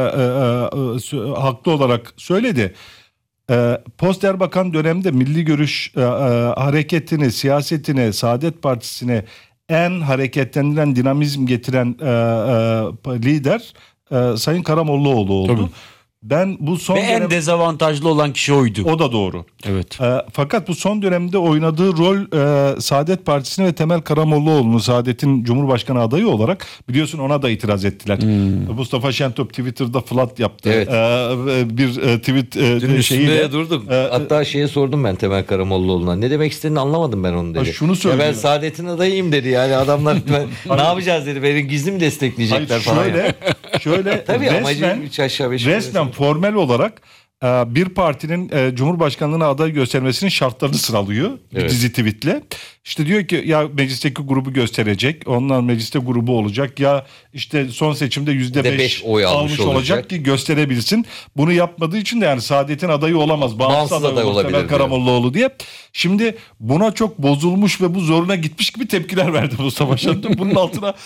Speaker 3: haklı olarak söyledi. Post Erbakan dönemde milli görüş hareketini, siyasetini, Saadet Partisi'ne en hareketlendiren, dinamizm getiren lider Sayın Karamollaoğlu oldu. Ben bu son
Speaker 4: Ve en dezavantajlı olan kişi oydu.
Speaker 3: o da doğru.
Speaker 4: Evet.
Speaker 3: Fakat bu son dönemde oynadığı rol Saadet Partisi'ne ve Temel Karamollaoğlu'nu Saadet'in Cumhurbaşkanı adayı olarak biliyorsun ona da itiraz ettiler. Mustafa Şentop Twitter'da flood yaptı.
Speaker 2: Evet.
Speaker 3: Bir tweet
Speaker 2: Dün
Speaker 3: şeyiyle.
Speaker 2: üstünde durduk. Hatta şeye sordum ben Temel Karamollaoğlu'na. Ne demek istediğini anlamadım ben onu dedi.
Speaker 3: Şunu
Speaker 2: Ya
Speaker 3: söylüyor.
Speaker 2: ben Saadet'in adayıyım dedi. Yani adamlar ne yapacağız dedi. Beni gizli mi destekleyecekler
Speaker 3: Hayır,
Speaker 2: falan. Yani.
Speaker 3: şöyle
Speaker 2: Tabii amacı 3 aşağı 5
Speaker 3: resmen formel olarak bir partinin Cumhurbaşkanlığına aday göstermesinin şartlarını sıralıyor. Bir
Speaker 2: Evet.
Speaker 3: dizi tweetle. İşte diyor ki ya meclisteki grubu gösterecek. Ondan mecliste grubu olacak. Ya işte son seçimde %5
Speaker 2: oy almış olacak
Speaker 3: olacak ki gösterebilsin. Bunu yapmadığı için de yani Saadet'in adayı olamaz. Bağımsız
Speaker 2: Bağımsız aday
Speaker 3: aday olur
Speaker 2: olabilir
Speaker 3: Temel
Speaker 2: diyor.
Speaker 3: Karamollaoğlu diye. Şimdi buna çok bozulmuş ve bu zoruna gitmiş gibi tepkiler verdi Mustafa Şentop. Bunun altına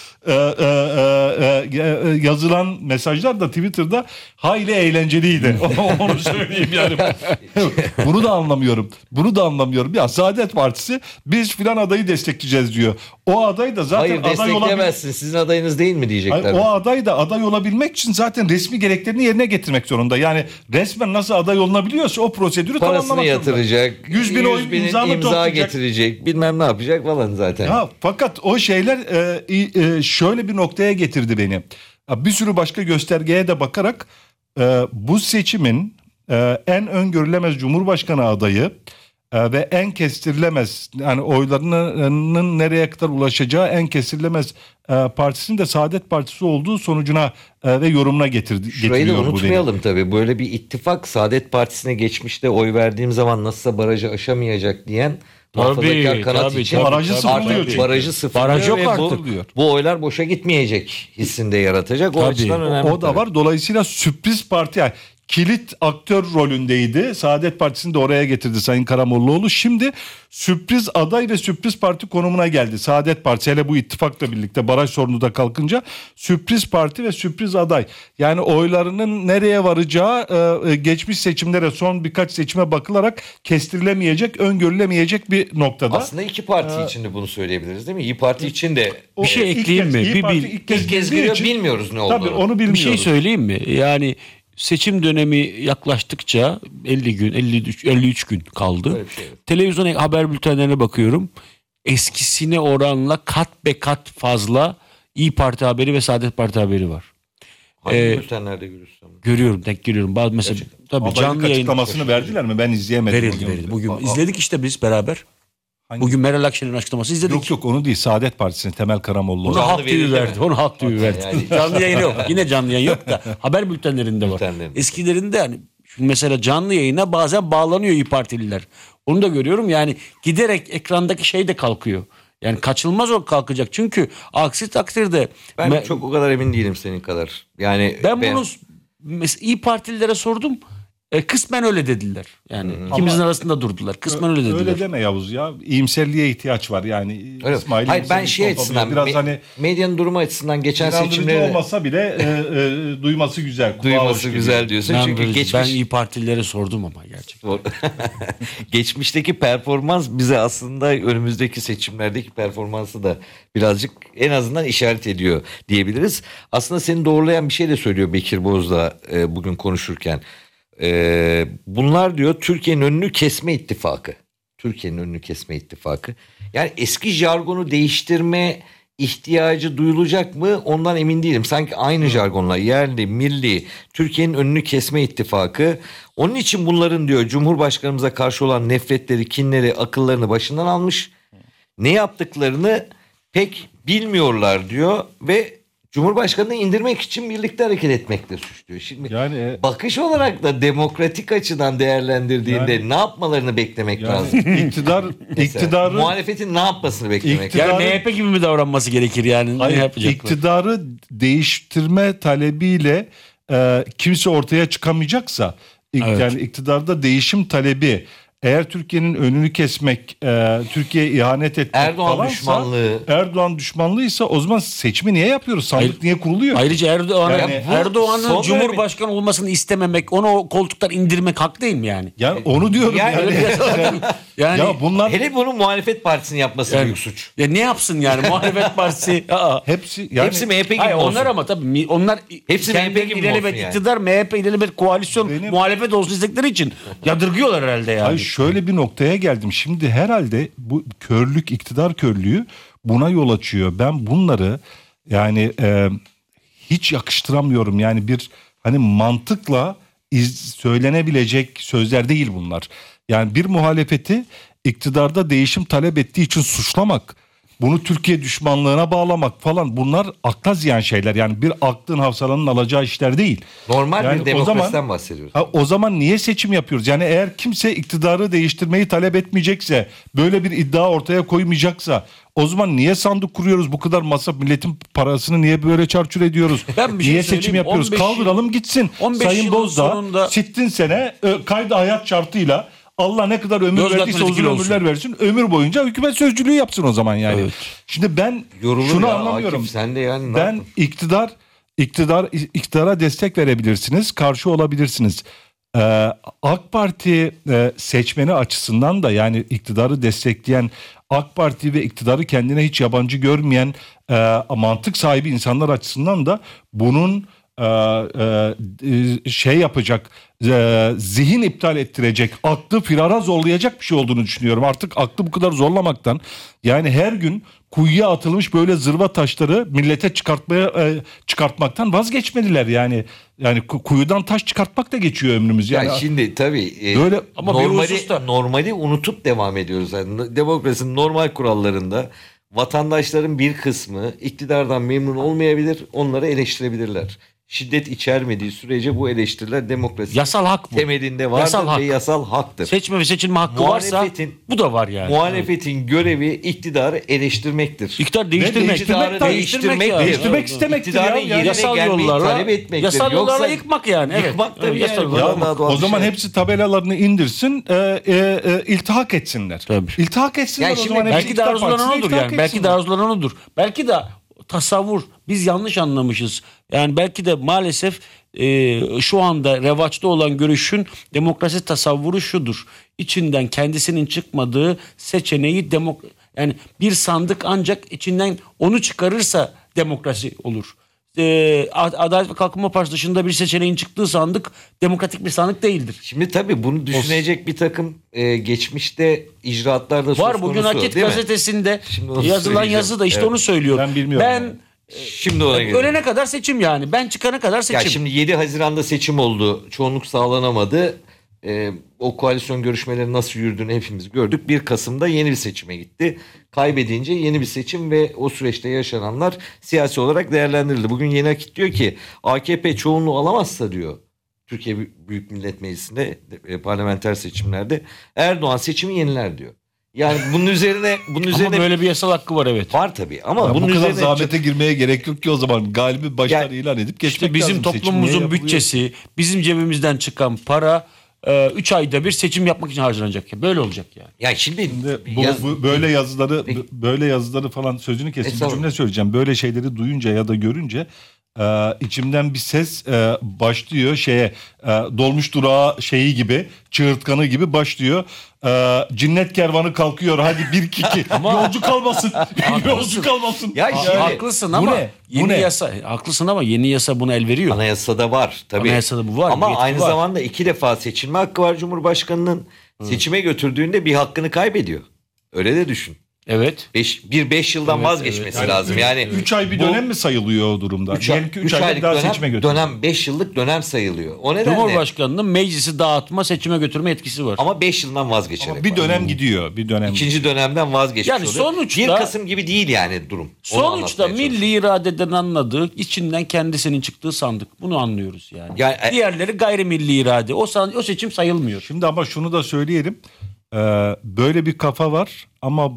Speaker 3: yazılan mesajlar da Twitter'da hayli eğlenceliydi. Onu söyleyeyim yani. Bunu da anlamıyorum. Ya Saadet Partisi biz filan adayı destekleyeceğiz diyor. O aday da zaten
Speaker 2: Hayır
Speaker 3: aday olabilir.
Speaker 2: destekleyemezsin. Sizin adayınız değil mi diyecekler.
Speaker 3: Hayır, o aday da aday olabilmek için zaten resmi gereklerini yerine getirmek zorunda. Yani resmen nasıl aday olunabiliyorsa o prosedürü
Speaker 2: Parasını
Speaker 3: tamamlamak zorunda.
Speaker 2: yatıracak.
Speaker 3: 100 bin oy
Speaker 2: 100 binin
Speaker 3: imza mı
Speaker 2: imza
Speaker 3: toplayacak?
Speaker 2: getirecek. Bilmem ne yapacak falan zaten.
Speaker 3: Ya fakat o şeyler şöyle bir noktaya getirdi beni. Bir sürü başka göstergeye de bakarak bu seçimin en öngörülemez Cumhurbaşkanı adayı ve en kestirilemez yani oylarının nereye kadar ulaşacağı en kestirilemez partisinin de Saadet Partisi olduğu sonucuna ve yorumuna
Speaker 2: Şurayı da
Speaker 3: getiriyor bu beni.
Speaker 2: unutmayalım tabii. Böyle bir ittifak Saadet Partisine geçmişte oy verdiğim zaman nasılsa barajı aşamayacak diyen muhafazakar kanat
Speaker 4: tabii,
Speaker 2: için
Speaker 4: tabii,
Speaker 3: barajı
Speaker 2: artık
Speaker 3: sıfırlıyor çünkü.
Speaker 2: barajı sıfırlıyor
Speaker 4: Baraj yok
Speaker 2: ve
Speaker 4: artık.
Speaker 2: bu oylar boşa gitmeyecek hissinde yaratacak. O
Speaker 4: Tabii.
Speaker 2: açıdan önemli.
Speaker 3: O da var. Dolayısıyla sürpriz parti yani kilit aktör rolündeydi. Saadet Partisi'ni de oraya getirdi Sayın Karamollaoğlu. Şimdi sürpriz aday ve sürpriz parti konumuna geldi. Saadet Partisi hele bu ittifakla birlikte baraj sorunu da kalkınca sürpriz parti ve sürpriz aday. Yani oylarının nereye varacağı geçmiş seçimlere son birkaç seçime bakılarak kestirilemeyecek, öngörülemeyecek bir noktada.
Speaker 2: Aslında iki parti için de bunu söyleyebiliriz değil mi? İyi Parti için de
Speaker 3: O
Speaker 4: Bir şey
Speaker 3: ilk
Speaker 4: ekleyeyim
Speaker 3: kez-
Speaker 4: mi?
Speaker 3: İYİ
Speaker 4: Bir-
Speaker 3: Parti
Speaker 4: bir-
Speaker 3: ilk kez
Speaker 2: ilk kez
Speaker 3: girdiği
Speaker 2: giriyor
Speaker 3: için-
Speaker 2: bilmiyoruz ne olduğunu.
Speaker 3: Tabii onu bilmiyoruz.
Speaker 4: Bir şey söyleyeyim mi? Yani seçim dönemi yaklaştıkça 50 gün, 53 gün kaldı.
Speaker 2: Öyle bir şey, evet.
Speaker 4: Televizyon haber bültenlerine bakıyorum. Eskisine oranla kat be kat fazla İYİ Parti haberi ve Saadet Parti haberi var.
Speaker 2: Hangi
Speaker 4: Ee,
Speaker 2: bültenlerde görürsün?
Speaker 4: Görüyorum, denk geliyorum. Bazı mesela tabii
Speaker 3: Adaylık
Speaker 4: canlı yayın
Speaker 3: açıklamasını verdiler mi? Ben izleyemedim.
Speaker 4: verildi. Bugün izledik işte biz beraber.
Speaker 3: Hangi-
Speaker 4: Bugün Meral Akşener'in açıklaması izledik.
Speaker 3: Yok onu değil. Saadet Partisi'nin Temel Karamollaoğlu.
Speaker 4: Onu
Speaker 2: Canlı
Speaker 4: Halk TV
Speaker 2: verildi
Speaker 4: verdi.
Speaker 2: mi?
Speaker 4: Onu Halk TV verdi.
Speaker 2: Yani-
Speaker 4: Canlı yayın yok. Yine canlı yayın yok da haber bültenlerinde var.
Speaker 2: Bültenlerinde.
Speaker 4: Eskilerinde hani şimdi mesela canlı yayına bazen bağlanıyor İYİ Partililer. Onu da görüyorum yani giderek ekrandaki şey de kalkıyor. Yani kaçılmaz o kalkacak. Çünkü aksi takdirde
Speaker 2: Ben çok o kadar emin değilim senin kadar. Yani
Speaker 4: ben bunu İYİ Partililere sordum. Kısmen öyle dediler. Yani ikimizin arasında durdular. Kısmen öyle dediler.
Speaker 3: Öyle deme Yavuz ya. İyimserliğe ihtiyaç var yani.
Speaker 2: Öyle.
Speaker 3: İsmail
Speaker 2: Hayır ben
Speaker 3: iyimserlik
Speaker 2: şey
Speaker 3: olabilir.
Speaker 2: açısından
Speaker 3: biraz hani
Speaker 2: medyanın durumu açısından geçen
Speaker 3: inandırıcı
Speaker 2: seçimlerde
Speaker 3: olmasa bile duyması güzel. kulağa hoş
Speaker 2: duyması
Speaker 3: geliyor.
Speaker 2: güzel diyorsun. Çünkü
Speaker 4: Ben
Speaker 2: geçmiş
Speaker 4: İYİ Partililere sordum ama gerçekten.
Speaker 2: geçmişteki performans bize aslında önümüzdeki seçimlerdeki performansı da birazcık en azından işaret ediyor diyebiliriz. Aslında seni doğrulayan bir şey de söylüyor Bekir Bozdağ bugün konuşurken. Bunlar diyor Türkiye'nin önünü kesme ittifakı. Türkiye'nin önünü kesme ittifakı. Yani eski jargonu değiştirme ihtiyacı duyulacak mı ondan emin değilim. Sanki aynı jargonla yerli, milli, Türkiye'nin önünü kesme ittifakı. Onun için bunların diyor Cumhurbaşkanımıza karşı olan nefretleri, kinleri, akıllarını başından almış. Ne yaptıklarını pek bilmiyorlar diyor ve Cumhurbaşkanı'nı indirmek için birlikte hareket etmekle suçluyor. Şimdi
Speaker 3: Yani
Speaker 2: bakış olarak da demokratik açıdan değerlendirdiğinde
Speaker 3: Yani-
Speaker 2: ne yapmalarını beklemek lazım.
Speaker 3: iktidar
Speaker 2: Mesela
Speaker 3: iktidarı
Speaker 2: muhalefetin ne yapmasını beklemek
Speaker 3: İktidar-
Speaker 2: lazım.
Speaker 4: Yani MHP gibi mi davranması gerekir yani?
Speaker 3: hayır,
Speaker 4: ne yapacaklar?
Speaker 3: iktidarı değiştirme talebiyle kimse ortaya çıkamayacaksa
Speaker 4: Evet.
Speaker 3: yani iktidarda değişim talebi eğer Türkiye'nin önünü kesmek, Türkiye'ye ihanet etmek
Speaker 2: Erdoğan
Speaker 3: falansa,
Speaker 2: düşmanlığı.
Speaker 3: Erdoğan düşmanlığıysa o zaman seçimi niye yapıyoruz? Sandık
Speaker 4: Hayır.
Speaker 3: niye kuruluyor?
Speaker 4: Ayrıca
Speaker 2: Yani bu
Speaker 4: Erdoğan'ın
Speaker 2: son
Speaker 4: Cumhurbaşkanı olmasını istememek, onu o koltuktan indirmek hak değil mi yani?
Speaker 3: Yani onu diyorum
Speaker 2: Yani-
Speaker 3: yani.
Speaker 4: Yani
Speaker 3: Ya bunlar
Speaker 2: Hele bunun muhalefet partisinin yapması
Speaker 4: Yani-
Speaker 2: büyük suç.
Speaker 4: ya ne yapsın yani muhalefet partisi? Aa.
Speaker 3: hepsi yani
Speaker 2: Hepsi MHP gibi
Speaker 4: Hayır,
Speaker 2: olsun.
Speaker 4: onlar ama tabii onlar
Speaker 2: Hepsi
Speaker 4: kendileri
Speaker 2: MHP gibi
Speaker 4: ilelebet
Speaker 2: olsun yani.
Speaker 4: iktidar, MHP ilelebet koalisyon
Speaker 3: Benim-
Speaker 4: muhalefet olsun istedikleri için yadırgıyorlar herhalde yani.
Speaker 3: Ay şöyle bir noktaya geldim. Şimdi herhalde bu körlük, iktidar körlüğü buna yol açıyor. Ben bunları yani hiç yakıştıramıyorum. Yani bir hani mantıkla söylenebilecek sözler değil bunlar. Yani bir muhalefeti iktidarda değişim talep ettiği için suçlamak, bunu Türkiye düşmanlığına bağlamak falan, bunlar akla ziyan şeyler. Yani bir aklın hafsalanın alacağı işler değil.
Speaker 2: Normal
Speaker 3: Yani
Speaker 2: bir
Speaker 3: o
Speaker 2: demokrasiden
Speaker 3: zaman-
Speaker 2: bahsediyoruz.
Speaker 3: O zaman niye seçim yapıyoruz? Yani eğer kimse iktidarı değiştirmeyi talep etmeyecekse, böyle bir iddia ortaya koymayacaksa, o zaman niye sandık kuruyoruz? Bu kadar masraf, milletin parasını niye böyle çarçur ediyoruz?
Speaker 4: Ben bir şey
Speaker 3: Niye seçim
Speaker 4: söyleyeyim.
Speaker 3: yapıyoruz?
Speaker 4: 15 yıl-
Speaker 3: Kaldıralım gitsin.
Speaker 4: 15
Speaker 3: Sayın
Speaker 4: yılın
Speaker 3: Bozdağ
Speaker 4: sonunda-
Speaker 3: sittin sene kaydı hayat şartıyla Allah ne kadar ömür
Speaker 4: Yozgat
Speaker 3: verdiyse uzun
Speaker 4: milletvekili
Speaker 3: ömürler versin. Ömür boyunca hükümet sözcülüğü yapsın o zaman yani.
Speaker 4: Evet.
Speaker 3: Şimdi ben
Speaker 2: Yorulur
Speaker 3: şunu
Speaker 2: ya,
Speaker 3: anlamıyorum.
Speaker 2: Akif, sen de yani ne
Speaker 3: Ben
Speaker 2: yaptın?
Speaker 3: iktidara destek verebilirsiniz, karşı olabilirsiniz. AK Parti seçmeni açısından da, yani iktidarı destekleyen, AK Parti ve iktidarı kendine hiç yabancı görmeyen mantık sahibi insanlar açısından da bunun şey yapacak, zihin iptal ettirecek, aklı firara zorlayacak bir şey olduğunu düşünüyorum. Artık aklı bu kadar zorlamaktan, yani her gün kuyuya atılmış böyle zırva taşları millete çıkartmaktan vazgeçmeliler yani. Yani kuyudan taş çıkartmak da geçiyor ömrümüz. Yani
Speaker 2: Ya şimdi tabii
Speaker 3: böyle
Speaker 4: ama bir hususta-
Speaker 2: normali unutup devam ediyoruz. Yani demokrasinin normal kurallarında vatandaşların bir kısmı iktidardan memnun olmayabilir, onları eleştirebilirler. Şiddet içermediği sürece bu eleştiriler demokrasi
Speaker 4: Yasal hak bu.
Speaker 2: temelinde vardır
Speaker 4: Yasal hak.
Speaker 2: ve yasal haktır.
Speaker 4: Seçme ve seçilme hakkı varsa
Speaker 2: Muhalefetin-
Speaker 4: bu da var yani.
Speaker 2: Muhalefetin görevi iktidarı eleştirmektir.
Speaker 4: İktidar değiştirmek.
Speaker 2: İktidarı değiştirmek,
Speaker 4: ya.
Speaker 3: değiştirmek istemektir ya.
Speaker 2: İktidarın
Speaker 3: Yani
Speaker 2: yerine
Speaker 4: Yasal
Speaker 2: gelmeyi
Speaker 4: yollarla,
Speaker 2: talep etmektir.
Speaker 4: yasal yollarla
Speaker 2: Yoksa
Speaker 4: yıkmak yani. Evet.
Speaker 2: Yıkmak tabii
Speaker 4: Evet,
Speaker 2: yani.
Speaker 4: yasal
Speaker 2: Bundan
Speaker 4: yollarla.
Speaker 2: daha doğal
Speaker 3: o
Speaker 2: bir
Speaker 3: zaman
Speaker 2: şey.
Speaker 3: hepsi tabelalarını indirsin, iltihak etsinler.
Speaker 4: Tabii.
Speaker 3: İltihak etsinler
Speaker 2: Ya
Speaker 3: o
Speaker 2: şimdi
Speaker 3: zaman. hepsi
Speaker 4: Belki de
Speaker 3: iktidar
Speaker 4: arzulanan
Speaker 3: partisine
Speaker 4: odur
Speaker 3: iltihak
Speaker 4: yani. Belki de
Speaker 3: etsinler.
Speaker 4: arzulanan odur. Belki de tasavvur. Biz yanlış anlamışız. Yani belki de maalesef şu anda revaçta olan görüşün demokrasi tasavvuru şudur. İçinden kendisinin çıkmadığı seçeneği yani bir sandık ancak içinden onu çıkarırsa demokrasi olur. Adalet ve Kalkınma Partisi dışında bir seçeneğin çıktığı sandık demokratik bir sandık değildir.
Speaker 2: Şimdi tabii bunu düşünecek bir takım geçmişte icraatlar da söz
Speaker 4: Var bugün
Speaker 2: konusu,
Speaker 4: Akit
Speaker 2: değil mi?
Speaker 4: gazetesinde
Speaker 2: Şimdi onu
Speaker 4: yazılan
Speaker 2: söyleyeceğim.
Speaker 4: yazı da işte
Speaker 2: Evet.
Speaker 4: onu söylüyor.
Speaker 3: Ben bilmiyorum ama.
Speaker 2: Şimdi ona gelelim.
Speaker 4: Ölene kadar seçim yani. Ben çıkana kadar
Speaker 2: Ya
Speaker 4: seçim.
Speaker 2: şimdi 7 Haziran'da seçim oldu. Çoğunluk sağlanamadı. O koalisyon görüşmeleri nasıl yürüdüğünü hepimiz gördük. 1 Kasım'da yeni bir seçime gitti. Kaybedince yeni bir seçim ve o süreçte yaşananlar siyasi olarak değerlendirildi. Bugün Yeni Akit diyor ki AKP çoğunluğu alamazsa diyor Türkiye Büyük Millet Meclisi'nde parlamenter seçimlerde Erdoğan seçimi yeniler diyor. Yani bunun üzerine
Speaker 4: Ama böyle bir yasal hakkı var evet.
Speaker 2: var tabii ama
Speaker 3: Ya
Speaker 2: bunun
Speaker 3: bu kadar
Speaker 2: üzerine
Speaker 3: zahmete girmeye gerek yok ki o zaman. Galibi baştan
Speaker 2: Yani
Speaker 3: ilan edip geçmek
Speaker 4: İşte bizim
Speaker 3: lazım. Seçim niye
Speaker 4: toplumumuzun
Speaker 3: yapılıyor?
Speaker 4: bütçesi, bizim cebimizden çıkan para 3 ayda bir seçim yapmak için harcanacak. Böyle olacak yani.
Speaker 2: ya şimdi
Speaker 3: Şimdi
Speaker 2: Peki.
Speaker 3: böyle yazıları falan, sözünü kestim, bir
Speaker 2: Estağfurullah.
Speaker 3: cümle söyleyeceğim. Böyle şeyleri duyunca ya da görünce içimden bir ses başlıyor dolmuş durağı şeyi gibi, çığırtkanı gibi başlıyor. Cinnet kervanı kalkıyor, hadi 1-2 yolcu kalmasın. Yolcu kalmasın.
Speaker 2: Ya şimdi-
Speaker 4: Haklısın
Speaker 3: bu
Speaker 4: ama
Speaker 3: ne? Bu
Speaker 4: yeni
Speaker 3: ne?
Speaker 4: yasa haklısın ama yeni yasa buna el veriyor.
Speaker 2: Anayasada var tabii.
Speaker 4: Anayasada bu var,
Speaker 2: Ama
Speaker 4: yetki
Speaker 2: aynı
Speaker 4: var.
Speaker 2: zamanda 2 defa seçilme hakkı var Cumhurbaşkanı'nın. Seçime götürdüğünde bir hakkını kaybediyor. Öyle de düşün.
Speaker 4: Evet.
Speaker 2: 5 yıldan vazgeçmesi lazım. Yani
Speaker 3: 3 ay bir
Speaker 2: bu-
Speaker 3: dönem mi sayılıyor o durumda?
Speaker 2: 3
Speaker 3: Diyelim ki 3 aylık
Speaker 2: aylık
Speaker 3: daha seçime götürüyor.
Speaker 2: dönem 5 yıllık dönem sayılıyor. O nedenle
Speaker 4: Cumhurbaşkanının meclisi dağıtma, seçime götürme etkisi var.
Speaker 2: ama 5 yıldan vazgeçerek.
Speaker 3: Bir
Speaker 2: var.
Speaker 3: dönem gidiyor. Bir dönem.
Speaker 2: İkinci dönemden vazgeçmiş
Speaker 4: Yani
Speaker 2: oluyor.
Speaker 4: sonuçta-
Speaker 2: 1 Kasım gibi değil yani durum. Onu
Speaker 4: Sonuçta
Speaker 2: anlatmaya çalışıyorum.
Speaker 4: milli iradeden anladığı, içinden kendisinin çıktığı sandık. Bunu anlıyoruz yani.
Speaker 2: Yani-
Speaker 4: Diğerleri gayrimilli irade. O seçim sayılmıyor.
Speaker 3: Şimdi ama şunu da söyleyelim. Böyle bir kafa var ama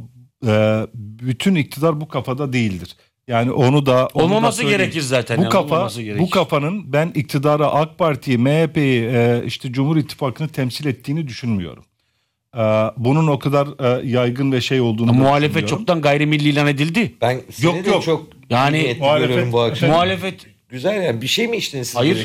Speaker 3: bütün iktidar bu kafada değildir. Yani onu da
Speaker 4: Olmaması
Speaker 3: söyleyeyim.
Speaker 4: gerekir zaten.
Speaker 3: Bu
Speaker 4: yani,
Speaker 3: kafa,
Speaker 4: olmaması gerekir.
Speaker 3: bu kafanın ben iktidara, AK Parti'yi, MHP'yi, işte Cumhur İttifakı'nı temsil ettiğini düşünmüyorum. Bunun o kadar yaygın ve şey olduğunu da
Speaker 4: Muhalefet
Speaker 3: düşünmüyorum.
Speaker 4: çoktan gayrimilli ilan edildi.
Speaker 2: Ben seni
Speaker 3: Yok,
Speaker 2: de
Speaker 3: yok.
Speaker 2: çok
Speaker 4: Yani
Speaker 2: iyi niyetli
Speaker 3: muhalefet-
Speaker 2: görüyorum bu akşam.
Speaker 4: Muhalefet
Speaker 2: Güzel yani bir şey mi içtiniz siz
Speaker 4: Hayır.
Speaker 2: gelirken?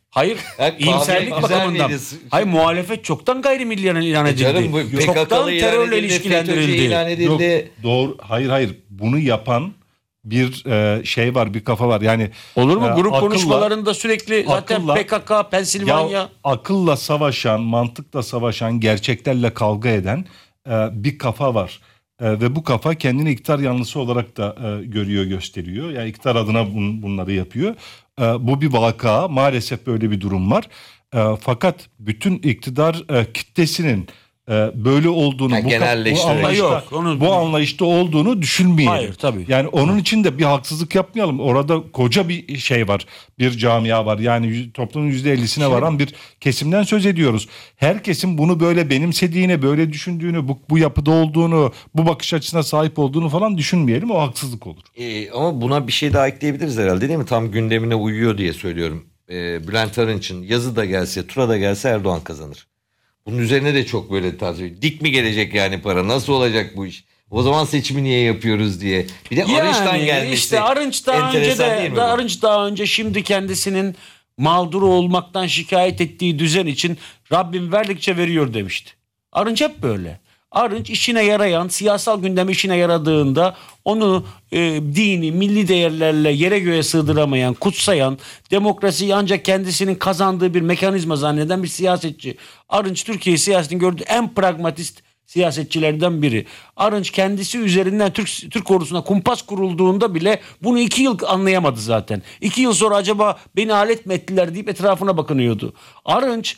Speaker 4: Hayır,
Speaker 2: Ya,
Speaker 4: iyimserlik
Speaker 2: kahve güzel
Speaker 4: bakımından.
Speaker 2: miydi?
Speaker 4: Hayır, muhalefet çoktan gayrimilli ilan edildi.
Speaker 2: Canım bu
Speaker 4: Çoktan
Speaker 2: PKK'lı ilan
Speaker 4: terörle
Speaker 2: edildi, FETÖ'cü
Speaker 4: ilişkilendirildi.
Speaker 2: ilan
Speaker 3: Yok,
Speaker 2: edildi.
Speaker 3: doğru. Hayır. Bunu yapan bir şey var, bir kafa var. Yani
Speaker 4: Olur mu? Grup
Speaker 3: akılla-
Speaker 4: konuşmalarında sürekli zaten
Speaker 3: akılla-
Speaker 4: PKK, Pensilvanya.
Speaker 3: Ya akılla savaşan, mantıkla savaşan, gerçeklerle kavga eden bir kafa var. Ve bu kafa kendini iktidar yanlısı olarak da görüyor, gösteriyor. Yani iktidar adına bunları yapıyor. Bu bir vaka. Maalesef böyle bir durum var. Fakat bütün iktidar kitlesinin böyle olduğunu,
Speaker 2: Ha, genelleştirerek.
Speaker 4: Yok, onu-
Speaker 3: bu anlayışta olduğunu düşünmeyelim.
Speaker 4: Hayır, tabii.
Speaker 3: Yani onun için de bir haksızlık yapmayalım. Orada koca bir şey var, bir camia var. Yani toplumun %50'sine varan bir kesimden söz ediyoruz. Herkesin bunu böyle benimsediğini, böyle düşündüğünü, bu yapıda olduğunu, bu bakış açısına sahip olduğunu falan düşünmeyelim. O haksızlık olur.
Speaker 2: Ama buna bir şey daha ekleyebiliriz herhalde, değil mi? Tam gündemine uyuyor diye söylüyorum. Bülent Arınç'ın yazı da gelse, tura da gelse Erdoğan kazanır. Bunun üzerine de çok böyle tartışıyor. Dik mi gelecek yani para? Nasıl olacak bu iş? O zaman seçimi niye yapıyoruz diye. Bir de Arınç'tan gelmesi.
Speaker 4: işte Arınç daha önce
Speaker 2: enteresan değil mi bu?
Speaker 4: Arınç daha önce şimdi kendisinin mağdur olmaktan şikayet ettiği düzen için Rabbim verdikçe veriyor demişti. Arınç hep böyle. Arınç işine yarayan, siyasal gündem işine yaradığında onu dini, milli değerlerle yere göğe sığdıramayan, kutsayan, demokrasiyi ancak kendisinin kazandığı bir mekanizma zanneden bir siyasetçi. Arınç Türkiye siyasetinin gördüğü en pragmatist siyasetçilerden biri. Arınç kendisi üzerinden Türk ordusuna kumpas kurulduğunda bile bunu 2 yıl anlayamadı zaten. 2 yıl sonra acaba beni alet mi ettiler deyip etrafına bakınıyordu. Arınç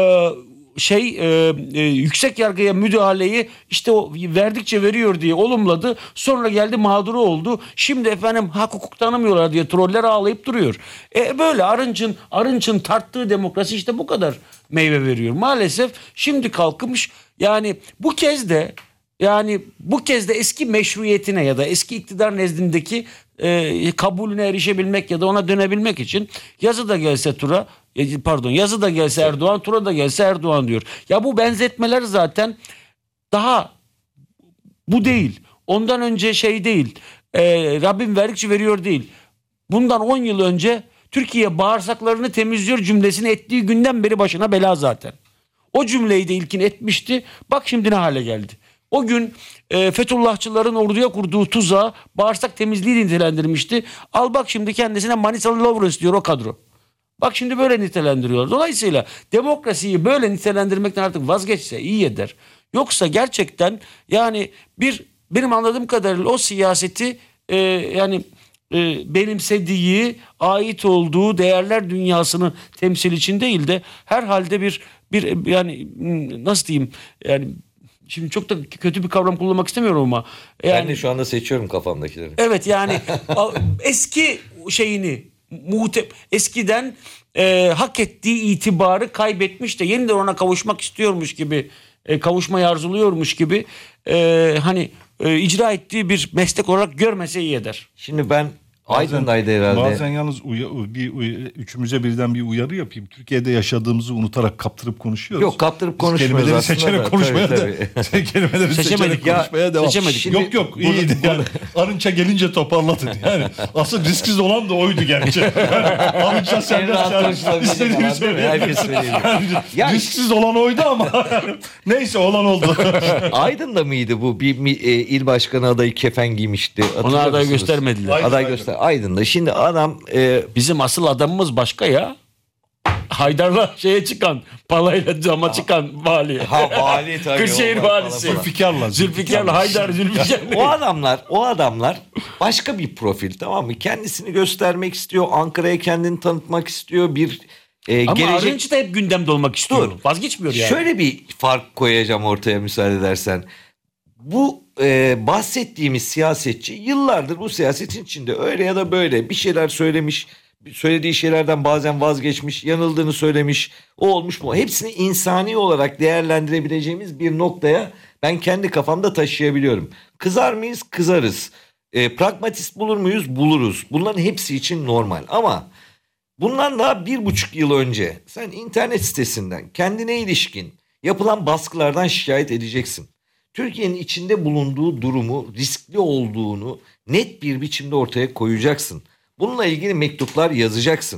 Speaker 4: yüksek yargıya müdahaleyi işte o verdikçe veriyor diye olumladı. Sonra geldi mağduru oldu. Şimdi efendim hak hukuk tanımıyorlar diye troller ağlayıp duruyor. Böyle Arınç'ın tarttığı demokrasi işte bu kadar meyve veriyor. Maalesef şimdi kalkmış yani bu kez de eski meşruiyetine ya da eski iktidar nezdindeki kabulüne erişebilmek ya da ona dönebilmek için yazı da gelse Erdoğan, tura da gelse Erdoğan diyor. Ya bu benzetmeler zaten daha bu değil. Ondan önce şey değil. Rabbim verdikçe veriyor değil. Bundan 10 yıl önce Türkiye bağırsaklarını temizliyor cümlesini ettiği günden beri başına bela zaten. O cümleyi de ilkin etmişti. Bak şimdi ne hale geldi. O gün Fethullahçıların orduya kurduğu tuzağı bağırsak temizliği nitelendirmişti. Al bak şimdi kendisine Manisalı Lawrence diyor o kadro. Bak şimdi böyle nitelendiriyor. Dolayısıyla demokrasiyi böyle nitelendirmekten artık vazgeçse iyi eder. Yoksa gerçekten yani benim anladığım kadarıyla o siyaseti benimsediği, ait olduğu değerler dünyasını temsil için değil de herhalde bir yani nasıl diyeyim yani şimdi çok da kötü bir kavram kullanmak istemiyorum ama
Speaker 2: Ben de şu anda seçiyorum kafamdakileri.
Speaker 4: evet yani eski şeyini eskiden hak ettiği itibarı kaybetmiş de yeniden ona kavuşmak istiyormuş gibi kavuşmayı arzuluyormuş gibi icra ettiği bir meslek olarak görmese iyi eder.
Speaker 2: Şimdi ben Aydın'daydı herhalde.
Speaker 3: Bazen yalnız üçümüze birden bir uyarı yapayım. Türkiye'de yaşadığımızı unutarak kaptırıp konuşuyoruz.
Speaker 2: Yok, kaptırıp
Speaker 3: Biz
Speaker 2: konuşmuyoruz
Speaker 3: kelimeleri
Speaker 2: aslında
Speaker 3: seçerek
Speaker 2: da.
Speaker 3: konuşmaya
Speaker 2: Tabii,
Speaker 3: kelimeleri seçerek
Speaker 4: ya,
Speaker 3: konuşmaya devam.
Speaker 4: seçemedik.
Speaker 3: Yok iyiydi yani. Arınç'a gelince toparladın. Yani asıl risksiz olan da oydu gerçi. Arınç'a sen de istediğini söyleyebilirsin.
Speaker 2: Herkes söyleyebilir.
Speaker 3: Yani, risksiz olan oydu ama neyse olan oldu.
Speaker 2: Aydın'da mıydı bu? Bir il başkanı adayı kefen giymişti.
Speaker 4: Ona
Speaker 2: Hatırlıyor
Speaker 4: aday
Speaker 2: musunuz?
Speaker 4: göstermediler.
Speaker 2: Aday göster. Aydın'da. Şimdi adam
Speaker 4: Bizim asıl adamımız başka ya. Haydar'la palayla cama çıkan vali.
Speaker 2: vali tabii.
Speaker 4: Kırşehir valisi. Zülfikar'la Haydar.
Speaker 2: O adamlar başka bir profil, tamam mı? Kendisini göstermek istiyor. Ankara'ya kendini tanıtmak istiyor.
Speaker 4: Ama Arınç da hep gündemde olmak istiyor. Vazgeçmiyor yani.
Speaker 2: Şöyle bir fark koyacağım ortaya müsaade edersen. Bu bahsettiğimiz siyasetçi yıllardır bu siyasetin içinde öyle ya da böyle bir şeyler söylemiş. Söylediği şeylerden bazen vazgeçmiş, yanıldığını söylemiş, o olmuş mu? Hepsini insani olarak değerlendirebileceğimiz bir noktaya ben kendi kafamda taşıyabiliyorum. Kızar mıyız? Kızarız. Pragmatist bulur muyuz? Buluruz. Bunların hepsi için normal. Ama bundan daha 1,5 yıl önce sen internet sitesinden kendine ilişkin yapılan baskılardan şikayet edeceksin. Türkiye'nin içinde bulunduğu durumu riskli olduğunu net bir biçimde ortaya koyacaksın. Bununla ilgili mektuplar yazacaksın.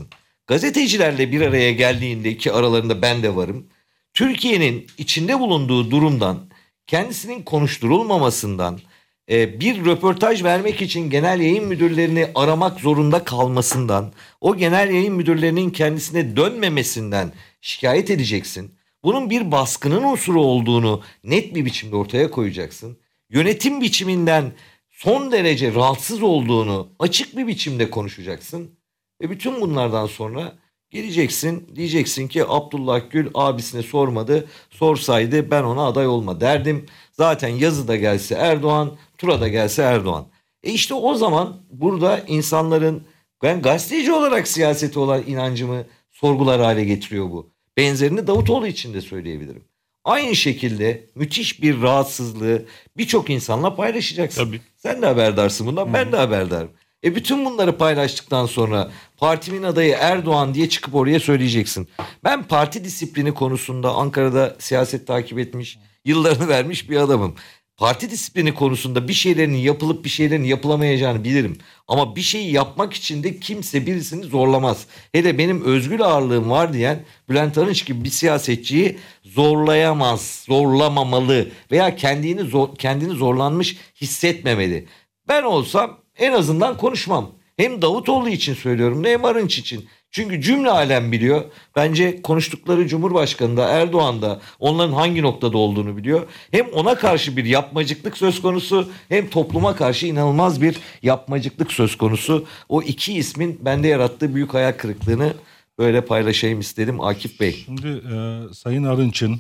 Speaker 2: gazetecilerle bir araya geldiğinde, ki aralarında ben de varım, Türkiye'nin içinde bulunduğu durumdan, kendisinin konuşturulmamasından, bir röportaj vermek için genel yayın müdürlerini aramak zorunda kalmasından, o genel yayın müdürlerinin kendisine dönmemesinden şikayet edeceksin. Bunun bir baskının unsuru olduğunu net bir biçimde ortaya koyacaksın. Yönetim biçiminden son derece rahatsız olduğunu açık bir biçimde konuşacaksın. Ve bütün bunlardan sonra geleceksin, diyeceksin ki Abdullah Gül abisine sormadı, sorsaydı ben ona aday olma derdim. Zaten yazıda gelse Erdoğan, turada gelse Erdoğan. İşte o zaman burada insanların, ben gazeteci olarak siyasete olan inancımı sorgular hale getiriyor bu. Benzerini Davutoğlu için de söyleyebilirim. Aynı şekilde müthiş bir rahatsızlığı birçok insanla paylaşacaksın.
Speaker 4: Tabii.
Speaker 2: Sen de haberdarsın bundan, ben de haberdarım. Bütün bunları paylaştıktan sonra partimin adayı Erdoğan diye çıkıp oraya söyleyeceksin. Ben parti disiplini konusunda Ankara'da siyaset takip etmiş, yıllarını vermiş bir adamım. Parti disiplini konusunda bir şeylerin yapılıp bir şeylerin yapılamayacağını bilirim. Ama bir şeyi yapmak için de kimse birisini zorlamaz. Hele benim özgür ağırlığım var diyen Bülent Arınç gibi bir siyasetçiyi zorlayamaz, zorlamamalı veya kendini zorlanmış hissetmemeli. Ben olsam en azından konuşmam. Hem Davutoğlu için söylüyorum hem Arınç için. Çünkü cümle alem biliyor. Bence konuştukları Cumhurbaşkanı da Erdoğan da onların hangi noktada olduğunu biliyor. Hem ona karşı bir yapmacıklık söz konusu hem topluma karşı inanılmaz bir yapmacıklık söz konusu. O iki ismin bende yarattığı büyük hayal kırıklığını böyle paylaşayım istedim Akif Bey.
Speaker 3: Şimdi Sayın Arınç'ın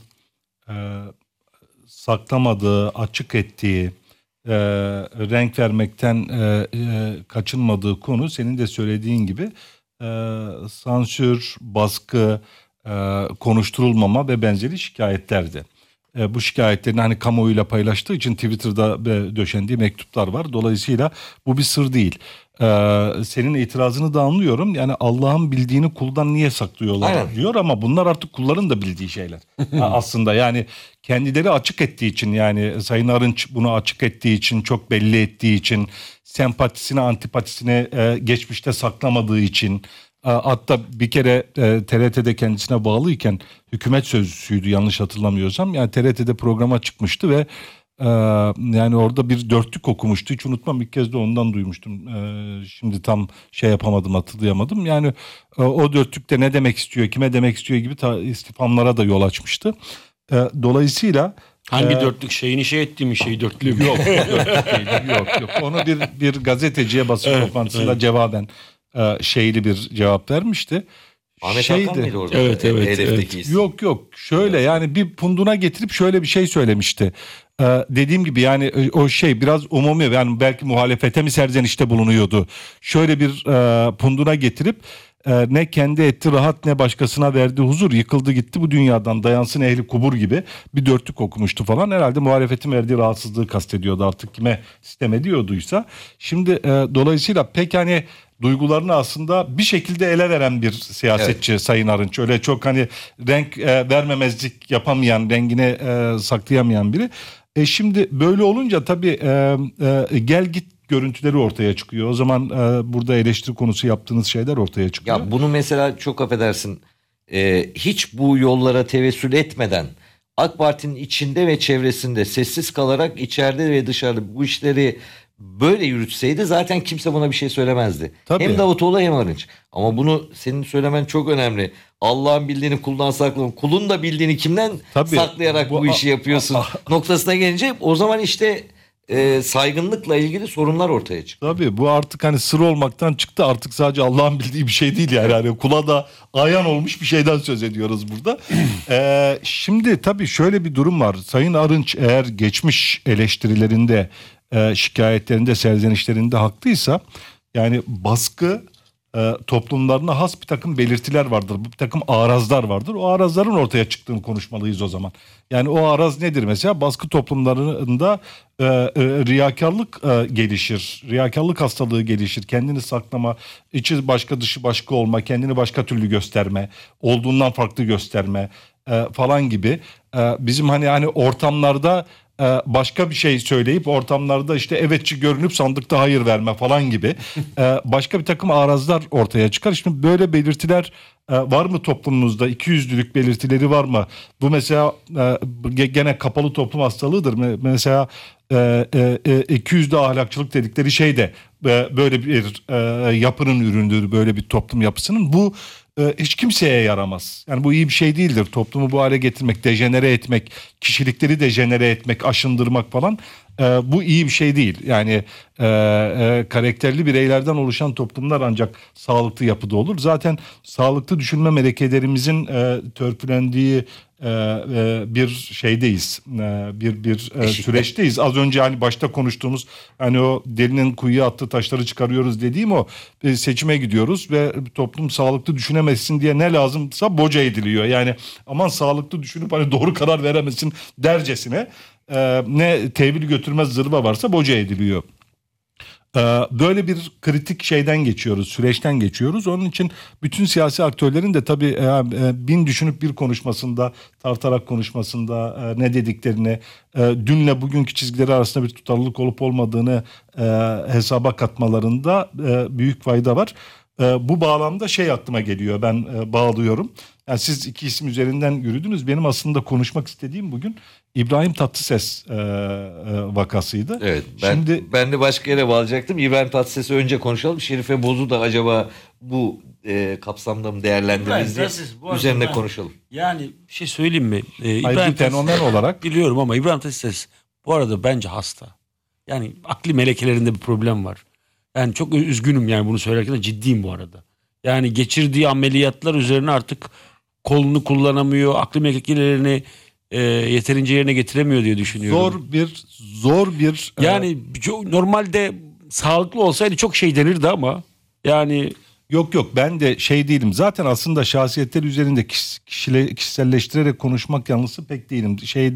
Speaker 3: saklamadığı, açık ettiği, renk vermekten kaçınmadığı konu senin de söylediğin gibi sansür, baskı, konuşturulmama ve benzeri şikayetlerdi. Bu şikayetlerini hani kamuoyuyla paylaştığı için Twitter'da döşendiği mektuplar var. Dolayısıyla bu bir sır değil. Senin itirazını da anlıyorum. Yani Allah'ın bildiğini kuldan niye saklıyorlar
Speaker 2: Aynen.
Speaker 3: diyor ama bunlar artık kulların da bildiği şeyler. Aslında yani kendileri açık ettiği için, yani Sayın Arınç bunu açık ettiği için, çok belli ettiği için, sempatisini antipatisini geçmişte saklamadığı için, hatta bir kere TRT'de kendisine bağlıyken hükümet sözcüsüydü yanlış hatırlamıyorsam. Yani TRT'de programa çıkmıştı ve yani orada bir dörtlük okumuştu. Hiç unutmam, ilk kez de ondan duymuştum. Şimdi tam şey yapamadım, hatırlayamadım. Yani o dörtlükte ne demek istiyor, kime demek istiyor gibi istifamlara da yol açmıştı. Dolayısıyla
Speaker 5: hangi dörtlük şeyini şey ettiğimi şey dörtlüğü mü?
Speaker 3: Yok, yok. Onu bir gazeteciye basın toplantısında cevaben şeyli bir cevap vermişti.
Speaker 2: Ahmet Hakan mıydı orada?
Speaker 5: Evet.
Speaker 2: Hedefteki isim.
Speaker 3: Yok. Şöyle yani bir punduna getirip şöyle bir şey söylemişti. Dediğim gibi yani o şey biraz umumi, yani belki muhalefete mi serzenişte bulunuyordu. Şöyle bir punduna getirip ne kendi etti rahat ne başkasına verdi huzur, yıkıldı gitti bu dünyadan, dayansın ehli kubur gibi bir dörtlük okumuştu falan. Herhalde muhalefetin verdiği rahatsızlığı kastediyordu, artık kime sitem ediyorduysa. Şimdi dolayısıyla pek hani duygularını aslında bir şekilde ele veren bir siyasetçi, evet. Sayın Arınç. Öyle çok hani renk vermemezlik yapamayan, rengini saklayamayan biri. Şimdi böyle olunca tabii gel git görüntüleri ortaya çıkıyor. O zaman burada eleştiri konusu yaptığınız şeyler ortaya çıkıyor.
Speaker 2: Ya bunu mesela çok affedersin, hiç bu yollara tevessül etmeden AK Parti'nin içinde ve çevresinde sessiz kalarak içeride ve dışarıda bu işleri böyle yürütseydi zaten kimse buna bir şey söylemezdi.
Speaker 3: Tabii.
Speaker 2: Hem Davutoğlu hem Arınç. Ama bunu senin söylemen çok önemli. Allah'ın bildiğini kuldan saklama. Kulun da bildiğini kimden saklayarak bu işi yapıyorsun noktasına gelince o zaman işte saygınlıkla ilgili sorunlar ortaya çıkıyor.
Speaker 3: Tabii bu artık hani sır olmaktan çıktı, artık sadece Allah'ın bildiği bir şey değil yani. Hani kula da ayan olmuş bir şeyden söz ediyoruz burada. Şimdi tabii şöyle bir durum var. Sayın Arınç eğer geçmiş eleştirilerinde, şikayetlerinde, serzenişlerinde haklıysa, yani baskı toplumlarına has bir takım belirtiler vardır. Bir takım arazlar vardır. O arazların ortaya çıktığını konuşmalıyız o zaman. Yani o araz nedir mesela? Baskı toplumlarında riyakarlık gelişir. Riyakarlık hastalığı gelişir. Kendini saklama, içi başka dışı başka olma, kendini başka türlü gösterme, olduğundan farklı gösterme, falan gibi bizim hani ortamlarda başka bir şey söyleyip ortamlarda işte evetçi görünüp sandıkta hayır verme falan gibi başka bir takım arazlar ortaya çıkar. Şimdi böyle belirtiler var mı toplumumuzda? İkiyüzlülük belirtileri var mı? Bu mesela gene kapalı toplum hastalığıdır. Mesela ikiyüzlü ahlakçılık dedikleri şey de böyle bir yapının ürünüdür, böyle bir toplum yapısının. Bu hiç kimseye yaramaz. Yani bu iyi bir şey değildir. Toplumu bu hale getirmek, dejenere etmek, kişilikleri dejenere etmek, aşındırmak falan bu iyi bir şey değil. Yani karakterli bireylerden oluşan toplumlar ancak sağlıklı yapıda olur. Zaten sağlıklı düşünme melekelerimizin törpülendiği bir şeydeyiz, bir süreçteyiz. Az önce hani başta konuştuğumuz hani o delinin kuyuya attığı taşları çıkarıyoruz dediğim o seçime gidiyoruz ve toplum sağlıklı düşünemezsin diye ne lazımsa boca ediliyor. Yani aman sağlıklı düşünüp hani doğru karar veremesin dercesine ne tevil götürmez zırva varsa boca ediliyor. Böyle bir kritik şeyden geçiyoruz, süreçten geçiyoruz. Onun için bütün siyasi aktörlerin de tabii bin düşünüp bir konuşmasında, tartarak konuşmasında ne dediklerini, dünle bugünkü çizgileri arasında bir tutarlılık olup olmadığını hesaba katmalarında büyük fayda var. Bu bağlamda aklıma geliyor, ben bağlıyorum. Yani siz iki isim üzerinden yürüdünüz. Benim aslında konuşmak istediğim bugün İbrahim Tatlıses vakasıydı.
Speaker 2: Evet,
Speaker 3: Şimdi
Speaker 2: ben de başka yere bağlayacaktım. İbrahim Tatlıses'i önce konuşalım. Şerife Boz'u da acaba bu kapsamda mı değerlendiririz diye üzerine konuşalım.
Speaker 4: Yani bir şey söyleyeyim mi?
Speaker 3: bir fenomen olarak
Speaker 4: biliyorum ama İbrahim Tatlıses bu arada bence hasta. Yani akli melekelerinde bir problem var. Yani çok üzgünüm yani bunu söylerken de ciddiyim bu arada. Yani geçirdiği ameliyatlar üzerine artık kolunu kullanamıyor, akli melekelerini yeterince yerine getiremiyor diye düşünüyorum.
Speaker 3: Zor bir
Speaker 4: yani normalde sağlıklı olsaydı çok şey denirdi ama yani
Speaker 3: yok ben de değilim. Zaten aslında şahsiyetler üzerinde kişiselleştirerek konuşmak yanlısı pek değilim.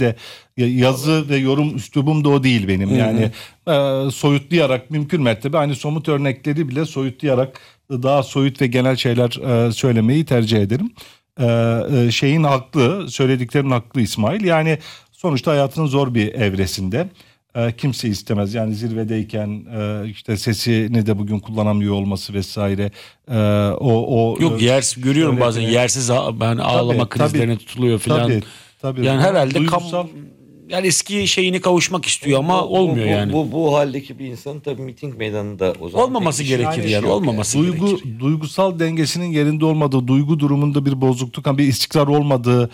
Speaker 3: Yazı ve yorum üslubum da o değil benim. Yani soyutlayarak mümkün mertebe aynı somut örnekleri bile soyutlayarak daha soyut ve genel şeyler söylemeyi tercih ederim. Söylediklerin haklı İsmail. Yani sonuçta hayatının zor bir evresinde. Kimse istemez yani zirvedeyken işte sesini de bugün kullanamıyor olması vesaire.
Speaker 4: Yok görüyorum bazen yersiz ağlama krizlerine tutuluyor filan.
Speaker 3: Tabii.
Speaker 4: Yani herhalde yani eski şeyine kavuşmak istiyor ama olmuyor yani.
Speaker 2: Bu haldeki bir insanın tabii miting meydanında o zaman
Speaker 4: olmaması gerekir yani. Olmaması gerekir.
Speaker 3: Duygusal dengesinin yerinde olmadığı, duygu durumunda bir bozukluk, bir istikrar olmadığı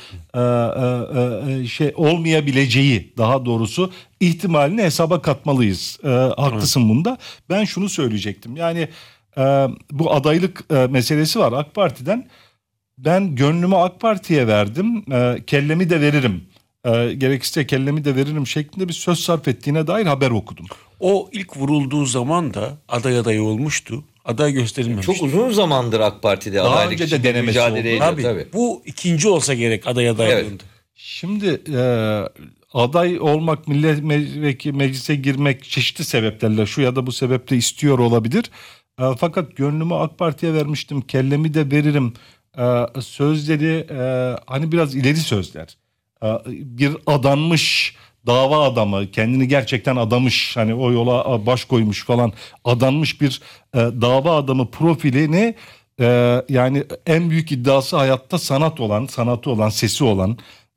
Speaker 3: olmayabileceği daha doğrusu ihtimalini hesaba katmalıyız. Haklısın bunda. Ben şunu söyleyecektim. Yani bu adaylık meselesi var AK Parti'den. Ben gönlümü AK Parti'ye verdim. Kellemi de veririm. Gerekirse kellemi de veririm şeklinde bir söz sarf ettiğine dair haber okudum.
Speaker 4: O ilk vurulduğu zaman da aday olmuştu. Aday gösterilmemişti.
Speaker 2: Çok uzun zamandır AK Parti'de
Speaker 3: daha
Speaker 2: adaylık
Speaker 3: önce de denemesi
Speaker 2: mücadele
Speaker 3: oldu.
Speaker 2: ediyor tabii.
Speaker 4: Bu ikinci olsa gerek adaylığında.
Speaker 2: Evet.
Speaker 3: Şimdi aday olmak, meclise girmek çeşitli sebeplerle şu ya da bu sebeple istiyor olabilir. Fakat gönlümü AK Parti'ye vermiştim, kellemi de veririm sözleri hani biraz ileri sözler. Bir adanmış dava adamı, kendini gerçekten adamış, hani o yola baş koymuş falan adanmış bir dava adamı profilini yani en büyük iddiası hayatta sanatı olan, sesi olan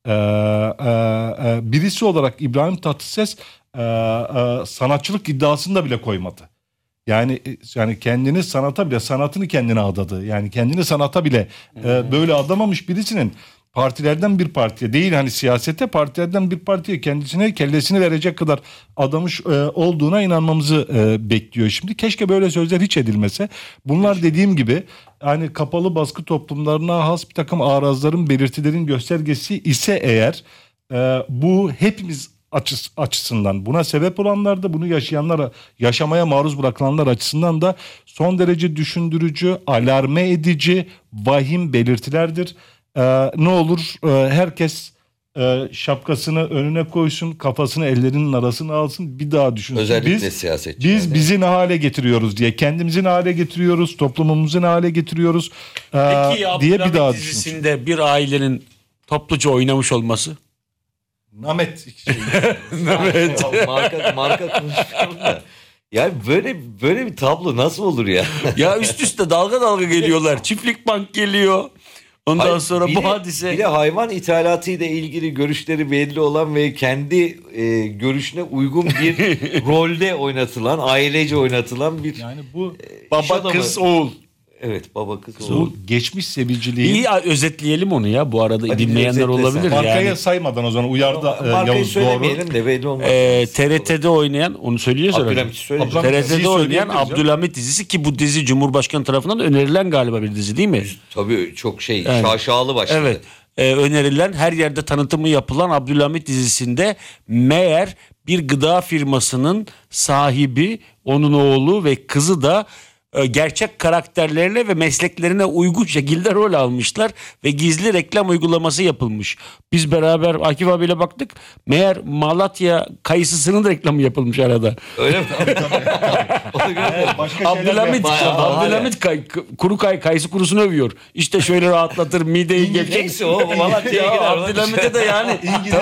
Speaker 3: birisi olarak İbrahim Tatlıses sanatçılık iddiasını bile koymadı. Yani kendini sanatını kendine adadı. Yani kendini sanata bile böyle adamamış birisinin partilerden bir partiye değil, hani siyasete, partilerden bir partiye kellesini verecek kadar adamış olduğuna inanmamızı bekliyor şimdi. Keşke böyle sözler hiç edilmese. Bunlar dediğim gibi hani kapalı baskı toplumlarına has bir takım arazların, belirtilerin göstergesi ise eğer bu hepimiz açısından, buna sebep olanlar da, bunu yaşayanlar, yaşamaya maruz bırakılanlar açısından da son derece düşündürücü, alarme edici, vahim belirtilerdir. Ne olur herkes şapkasını önüne koysun, kafasını ellerinin arasına alsın, bir daha düşünsün.
Speaker 2: Özellikle siyasetçiler.
Speaker 3: Biz bizi ne hale getiriyoruz diye, kendimizi ne hale getiriyoruz, toplumumuzu ne hale getiriyoruz
Speaker 4: Peki
Speaker 3: diye bir daha
Speaker 4: dizisinde bir ailenin Topluca oynamış olması.
Speaker 3: Namet şey.
Speaker 2: marka konuşuyorum da. Yani böyle bir tablo nasıl olur ya?
Speaker 4: Ya üst üste dalga dalga geliyorlar. Çiftlik bank geliyor. Ondan
Speaker 2: Hayır,
Speaker 4: sonra
Speaker 2: bir
Speaker 4: bu
Speaker 2: de-
Speaker 4: hadise.
Speaker 2: Bir de hayvan ithalatıyla ilgili görüşleri belli olan ve kendi görüşüne uygun bir rolde oynatılan, ailece oynatılan bir
Speaker 3: Yani bu
Speaker 2: iş
Speaker 4: Baba
Speaker 2: adamı.
Speaker 4: kız oğul.
Speaker 2: Evet, baba kız
Speaker 3: bu
Speaker 2: oğul.
Speaker 3: geçmiş seviciliğin
Speaker 4: İyi özetleyelim onu ya. Bu arada
Speaker 2: Hadi
Speaker 4: dinleyenler
Speaker 2: özetle sen.
Speaker 4: olabilir
Speaker 3: markaya
Speaker 4: yani.
Speaker 3: saymadan o zaman uyardı
Speaker 2: Markayı
Speaker 3: Yavuz doğru.
Speaker 2: söylemeyelim de belli olmaz.
Speaker 4: TRT'de oynayan, onu söyleyeceğiz herhalde.
Speaker 2: Abdülhamit söyleyeceğim.
Speaker 3: Abdülhamit
Speaker 4: TRT'de
Speaker 3: diziyi
Speaker 4: oynayan
Speaker 3: söyleyebiliriz ya.
Speaker 4: Abdülhamit dizisi, ki bu dizi Cumhurbaşkanı tarafından önerilen galiba bir dizi değil mi?
Speaker 2: Tabii çok
Speaker 4: Yani-
Speaker 2: şaşalı başladı.
Speaker 4: Evet. Önerilen, her yerde tanıtımı yapılan Abdülhamit dizisinde meğer bir gıda firmasının sahibi, onun oğlu ve kızı da gerçek karakterlerine ve mesleklerine uygun şekilde rol almışlar ve gizli reklam uygulaması yapılmış. Biz beraber Akif abiyle baktık. Meğer Malatya kayısısının da reklamı yapılmış arada.
Speaker 2: Öyle mi? Onu görmedim.
Speaker 3: Başka şeyler de
Speaker 4: Abdülhamit,
Speaker 2: bayağı
Speaker 4: Abdülhamit kuru kayısı kurusunu övüyor. İşte şöyle rahatlatır, mideyi gevşek.
Speaker 2: Neyse o Malatya'ya
Speaker 4: Ya
Speaker 2: gider.
Speaker 4: Abdülhamit'e de yani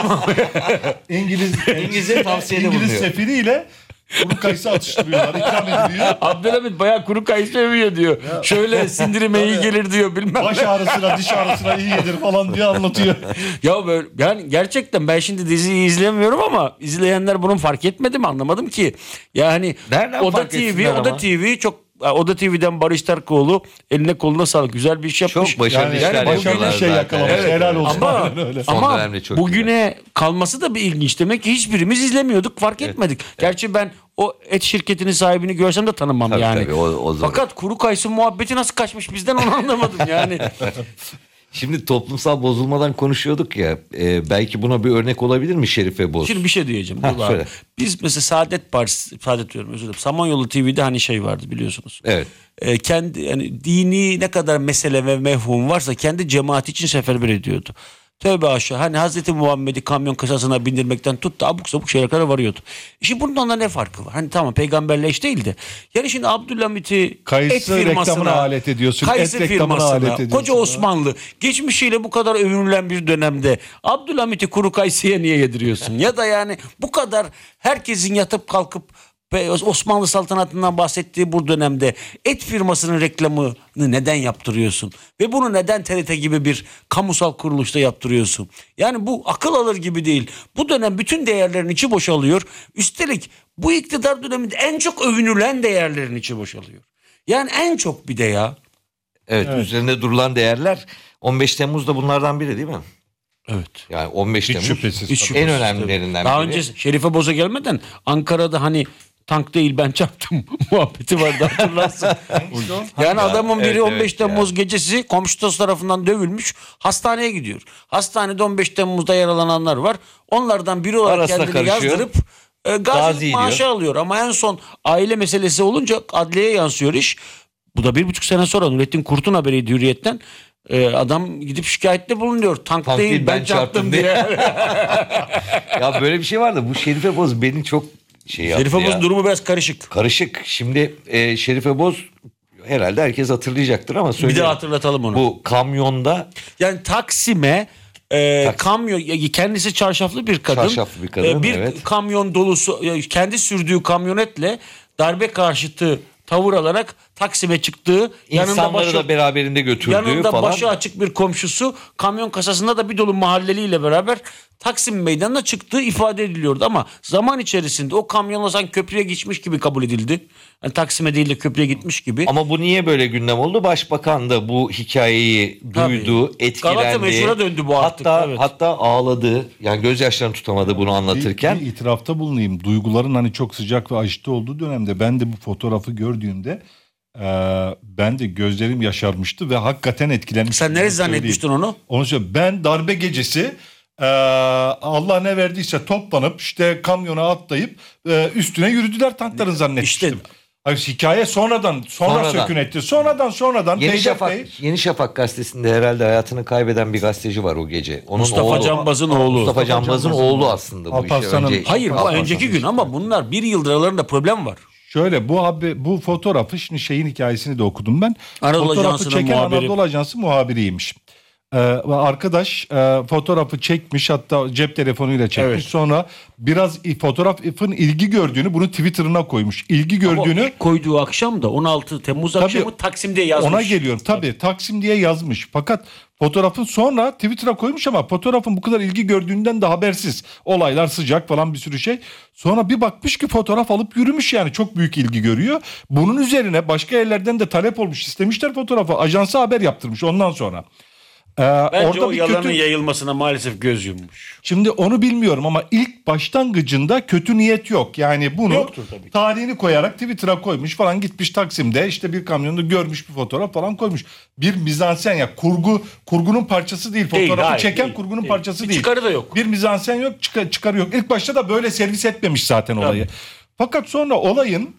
Speaker 2: İngilizce tavsiyede
Speaker 3: İngiliz
Speaker 2: bulunuyor.
Speaker 3: sefiriyle kuru kayısı atıştırıyorlar, ikram ediliyor.
Speaker 4: Abdülhamit bayağı kuru kayısı övüyor diyor. Şöyle sindirime iyi gelir diyor, bilmem
Speaker 3: Baş
Speaker 4: ne.
Speaker 3: ağrısına, diş ağrısına iyi gelir falan diye anlatıyor.
Speaker 4: Ya böyle, yani gerçekten ben şimdi diziyi izlemiyorum ama izleyenler bunun fark etmedi mi, anlamadım ki. Yani
Speaker 2: Nereden
Speaker 4: Oda
Speaker 2: fark
Speaker 4: TV,
Speaker 2: etsinler
Speaker 4: Oda
Speaker 2: ama?
Speaker 4: TV çok, Oda TV'den Barış Terkoğlu eline koluna sağlık, güzel bir iş yapmış.
Speaker 2: Çok başarılı
Speaker 3: Yani
Speaker 2: işler
Speaker 3: başarılı
Speaker 2: yapıyorlar
Speaker 3: bir şey
Speaker 2: zaten.
Speaker 3: yakalamış.
Speaker 2: Evet.
Speaker 3: Helal olsun.
Speaker 4: Ama,
Speaker 3: Aynen öyle.
Speaker 2: Son
Speaker 4: ama
Speaker 2: dönemde çok
Speaker 4: bugüne kalması da bir ilginç. Demek ki hiçbirimiz izlemiyorduk, fark etmedik. Gerçi ben o et şirketinin sahibini görsem de tanımam
Speaker 2: Tabii,
Speaker 4: yani.
Speaker 2: tabii, o zor.
Speaker 4: Fakat kuru kayısı muhabbeti nasıl kaçmış bizden, onu anlamadım yani.
Speaker 2: Şimdi toplumsal bozulmadan konuşuyorduk ya. Belki buna bir örnek olabilir mi Şerife Boz?
Speaker 4: Şimdi bir şey diyeceğim.
Speaker 2: Ha,
Speaker 4: Dur abi.
Speaker 2: söyle.
Speaker 4: Biz mesela Saadet Partisi, Saadet diyorum, özür dilerim. Samanyolu TV'de hani şey vardı, biliyorsunuz.
Speaker 2: Evet.
Speaker 4: Kendi yani dini ne kadar mesele ve mefhum varsa kendi cemaati için seferber ediyordu. Tövbe aşağı, hani Hazreti Muhammed'i kamyon kasasına bindirmekten tut da abuk sabuk şeylere kadar varıyordu. Şimdi bunun onunla ne farkı var? Hani tamam, peygamberle eş değildi. Yani şimdi Abdülhamit'i
Speaker 3: Kayısı
Speaker 4: et firmasına
Speaker 3: reklamına alet ediyorsun,
Speaker 4: Kayısı
Speaker 3: et reklamına
Speaker 4: firmasına,
Speaker 3: alet ediyorsun.
Speaker 4: koca Osmanlı geçmişiyle bu kadar övünülen bir dönemde Abdülhamit'i kuru kayısıya niye yediriyorsun? Ya da yani bu kadar herkesin yatıp kalkıp ve Osmanlı saltanatından bahsettiği bu dönemde et firmasının reklamını neden yaptırıyorsun? Ve bunu neden TRT gibi bir kamusal kuruluşta yaptırıyorsun? Yani bu akıl alır gibi değil. Bu dönem bütün değerlerin içi boşalıyor. Üstelik bu iktidar döneminde en çok övünülen değerlerin içi boşalıyor. Yani en çok bir de ya.
Speaker 2: Evet, üzerinde durulan değerler 15 Temmuz da bunlardan biri değil mi?
Speaker 4: Evet.
Speaker 2: Yani 15
Speaker 3: Hiç
Speaker 2: Temmuz
Speaker 3: şüphesiz.
Speaker 4: Hiç
Speaker 2: en
Speaker 4: şüphesiz,
Speaker 2: önemlilerinden
Speaker 4: Daha
Speaker 2: biri.
Speaker 4: önce Şerife Boz'a gelmeden Ankara'da hani tank değil ben çarptım muhabbeti vardı, hatırlarsın. Yani adamın biri
Speaker 2: Evet,
Speaker 4: 15
Speaker 2: evet
Speaker 4: Temmuz gecesi komşusu tarafından dövülmüş, hastaneye gidiyor. Hastanede 15 Temmuz'da yaralananlar var. Onlardan biri olarak
Speaker 2: Arasına
Speaker 4: kendini
Speaker 2: karışıyor.
Speaker 4: yazdırıp
Speaker 2: Gazi
Speaker 4: gazilik maaşı
Speaker 2: diyor.
Speaker 4: alıyor. Ama en son aile meselesi olunca adliyeye yansıyor iş. Bu da 1,5 sene sonra Nurettin Kurt'un haberiydi Hürriyet'ten. Adam gidip şikayette bulunuyor. Tank değil ben çarptım diye.
Speaker 2: Ya böyle bir şey vardı. Bu Şerife Boz beni çok şey yaptı
Speaker 4: Şerife
Speaker 2: ya.
Speaker 4: Boz'un durumu biraz karışık.
Speaker 2: Karışık. Şimdi Şerife Boz herhalde herkes hatırlayacaktır ama
Speaker 4: Bir
Speaker 2: söyleyeyim.
Speaker 4: daha hatırlatalım onu.
Speaker 2: Bu kamyonda
Speaker 4: Yani Taksim'e kamyon, kendisi çarşaflı bir kadın.
Speaker 2: Çarşaflı bir kadın,
Speaker 4: bir
Speaker 2: evet.
Speaker 4: kamyon dolusu, kendi sürdüğü kamyonetle darbe karşıtı tavır alarak Taksim'e çıktığı,
Speaker 2: insanları da beraberinde götürdüğü
Speaker 4: yanında
Speaker 2: falan.
Speaker 4: başı açık bir komşusu kamyon kasasında da bir dolu mahalleliyle beraber Taksim Meydanı'na çıktığı ifade ediliyordu. Ama zaman içerisinde o kamyonla sanki köprüye geçmiş gibi kabul edildi. Yani Taksim'e değil de köprüye gitmiş gibi.
Speaker 2: Ama bu niye böyle gündem oldu? Başbakan da bu hikayeyi duydu, etkilendi.
Speaker 4: Galata meşhura döndü bu artık,
Speaker 2: Hatta,
Speaker 4: evet.
Speaker 2: hatta ağladı. Yani gözyaşlarını tutamadı bunu anlatırken.
Speaker 3: Bir itirafta bulunayım. Duyguların hani çok sıcak ve acıtı olduğu dönemde ben de bu fotoğrafı gördüğümde ben de gözlerim yaşarmıştı ve hakikaten etkilenmiştim.
Speaker 4: Sen neresi zannetmiştin onu?
Speaker 3: Onu söyleyeyim. Ben darbe gecesi Allah ne verdiyse toplanıp işte kamyona atlayıp üstüne yürüdüler tankların zannetmiştim.
Speaker 4: İşte-
Speaker 3: Hayır, hikaye sonra sökün etti. Sonradan
Speaker 2: Yeni
Speaker 3: Necdet
Speaker 2: Şafak,
Speaker 3: Bey,
Speaker 2: Yeni Şafak gazetesinde herhalde hayatını kaybeden bir gazeteci var o gece. Onun
Speaker 4: Mustafa
Speaker 2: oğlu,
Speaker 4: Canbaz'ın oğlu.
Speaker 2: Mustafa Canbaz'ın oğlu aslında bu işe
Speaker 3: Alparslan'ın-
Speaker 2: önce.
Speaker 4: Hayır, bu
Speaker 3: Alparslan
Speaker 4: önceki gün ama bunlar bir yıldır aralarında problem var.
Speaker 3: şöyle bu fotoğrafı şimdi şeyin hikayesini de okudum ben.
Speaker 4: Anadolu
Speaker 3: Fotoğrafı
Speaker 4: Ajansı'nın
Speaker 3: çeken
Speaker 4: muhabiri.
Speaker 3: Anadolu Ajansı muhabiriymiş. Arkadaş fotoğrafı çekmiş, hatta cep telefonuyla çekmiş.
Speaker 4: Evet.
Speaker 3: Sonra biraz fotoğrafın ilgi gördüğünü bunu Twitter'ına koymuş. İlgi gördüğünü
Speaker 4: Ama ilk koyduğu akşam da 16 Temmuz akşamı Taksim'de yazmış.
Speaker 3: ona geliyorum. Tabii Taksim diye yazmış. Fakat fotoğrafın sonra Twitter'a koymuş ama fotoğrafın bu kadar ilgi gördüğünden de habersiz. Olaylar sıcak falan, bir sürü şey. Sonra bir bakmış ki fotoğraf alıp yürümüş, yani çok büyük ilgi görüyor. Bunun üzerine başka yerlerden de talep olmuş, istemişler fotoğrafı. Ajansa haber yaptırmış ondan sonra.
Speaker 4: Bence
Speaker 3: Orada
Speaker 4: o
Speaker 3: bir
Speaker 4: yalanın
Speaker 3: kötü...
Speaker 4: yayılmasına maalesef göz yummuş.
Speaker 3: Şimdi onu bilmiyorum ama ilk başlangıcında kötü niyet yok. Yani bunu
Speaker 4: Yoktur tabii ki.
Speaker 3: tarihini koyarak Twitter'a koymuş falan, gitmiş Taksim'de işte bir kamyonda görmüş bir fotoğraf falan koymuş. Bir mizansen, ya kurgunun parçası değil.
Speaker 4: Değil,
Speaker 3: Fotoğrafı
Speaker 4: hayır,
Speaker 3: çeken
Speaker 4: değil,
Speaker 3: kurgunun
Speaker 4: değil.
Speaker 3: parçası
Speaker 4: Bir
Speaker 3: değil.
Speaker 4: çıkarı da yok.
Speaker 3: Bir mizansen yok, çıkarı yok. İlk başta da böyle servis etmemiş zaten olayı. Fakat sonra olayın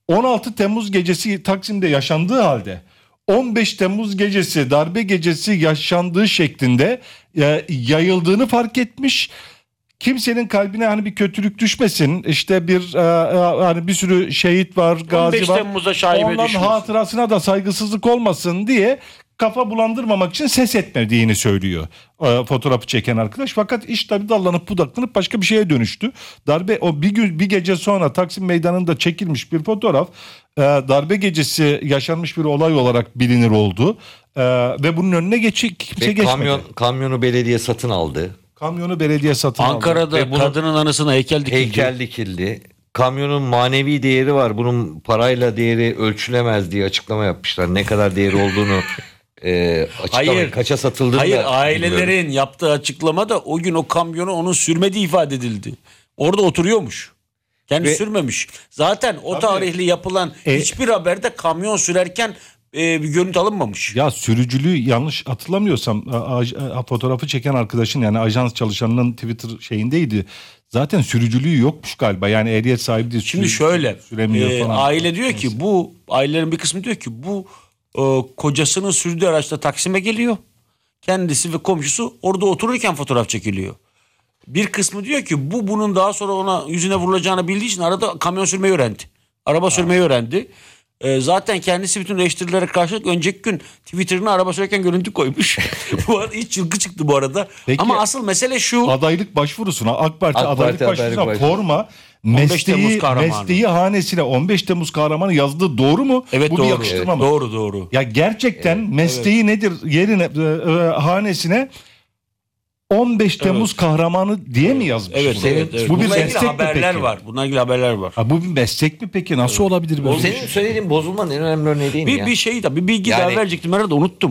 Speaker 3: 16 Temmuz gecesi Taksim'de yaşandığı halde 15 Temmuz gecesi, darbe gecesi yaşandığı şeklinde yayıldığını fark etmiş. Kimsenin kalbine hani bir kötülük düşmesin, işte bir hani bir sürü şehit var, gazi
Speaker 4: 15
Speaker 3: var.
Speaker 4: Temmuz'da şaibe
Speaker 3: Onların
Speaker 4: düşmesin.
Speaker 3: hatırasına da saygısızlık olmasın diye kafa bulandırmamak için ses etmediğini söylüyor fotoğrafı çeken arkadaş. Fakat iş tabii dallanıp budaklanıp başka bir şeye dönüştü. Darbe o bir gece sonra Taksim Meydanı'nda çekilmiş bir fotoğraf, darbe gecesi yaşanmış bir olay olarak bilinir oldu. Ve bunun önüne kimse
Speaker 2: Ve
Speaker 3: geçmedi.
Speaker 2: kamyonu belediye satın aldı.
Speaker 3: Kamyonu belediye satın aldı.
Speaker 4: Ankara'da
Speaker 2: Ve bunun
Speaker 4: kadının anısına heykel dikildi.
Speaker 2: Heykel dikildi. Kamyonun manevi değeri var. Bunun parayla değeri ölçülemez diye açıklama yapmışlar. Ne kadar değeri olduğunu açıklamayın.
Speaker 4: Hayır.
Speaker 2: Kaça satıldığını
Speaker 4: Hayır,
Speaker 2: da
Speaker 4: ailelerin
Speaker 2: bilmiyorum.
Speaker 4: yaptığı açıklamada o gün o kamyonu onun sürmediği ifade edildi. Orada oturuyormuş. Kendi
Speaker 2: Ve-
Speaker 4: sürmemiş. Zaten o tarihli yapılan hiçbir haberde kamyon sürerken bir görüntü alınmamış.
Speaker 3: Ya sürücülüğü yanlış hatırlamıyorsam fotoğrafı çeken arkadaşın, yani ajans çalışanının Twitter şeyindeydi. Zaten sürücülüğü yokmuş galiba. Yani ehliyet sahibi değil.
Speaker 4: Şimdi şöyle
Speaker 3: süremiyor falan.
Speaker 4: aile diyor ki ailelerin bir kısmı diyor ki bu kocasının sürdüğü araçta Taksim'e geliyor. Kendisi ve komşusu orada otururken fotoğraf çekiliyor. Bir kısmı diyor ki bunun daha sonra ona yüzüne vurulacağını bildiği için arada kamyon sürmeyi öğrendi. Araba sürmeyi öğrendi. Zaten kendisi bütün eleştirilere karşılık önceki gün Twitter'ına araba sürerken görüntü koymuş. Bu arada hiç çılgı çıktı bu arada.
Speaker 3: Peki,
Speaker 4: ama asıl mesele şu.
Speaker 3: Adaylık başvurusuna AK Parti
Speaker 2: AK
Speaker 3: adaylık
Speaker 2: Parti
Speaker 3: başvurusuna
Speaker 2: adaylık başvurusu.
Speaker 3: forma
Speaker 4: 15 Temmuz kahramanı.
Speaker 3: mesleği hanesine 15 Temmuz kahramanı yazdığı doğru mu?
Speaker 4: Evet,
Speaker 3: Bu
Speaker 4: doğru.
Speaker 3: bir yakıştırma mı?
Speaker 4: Doğru.
Speaker 3: Ya gerçekten mesleği nedir yerine hanesine 15 Temmuz kahramanı diye mi yazmış?
Speaker 4: Evet,
Speaker 3: bunu?
Speaker 4: evet.
Speaker 3: Bu bir
Speaker 4: Bununla ilgili
Speaker 3: meslek mi
Speaker 4: haberler
Speaker 3: peki?
Speaker 4: var. Bununla ilgili haberler var.
Speaker 3: Ha, bu bir meslek mi peki? Nasıl olabilir böyle?
Speaker 2: Senin söylediğin bozulmanın en önemli örneği değil mi ya?
Speaker 4: Bir şey de bir bilgi daha
Speaker 2: Yani-
Speaker 4: verecektim. Herhalde unuttum.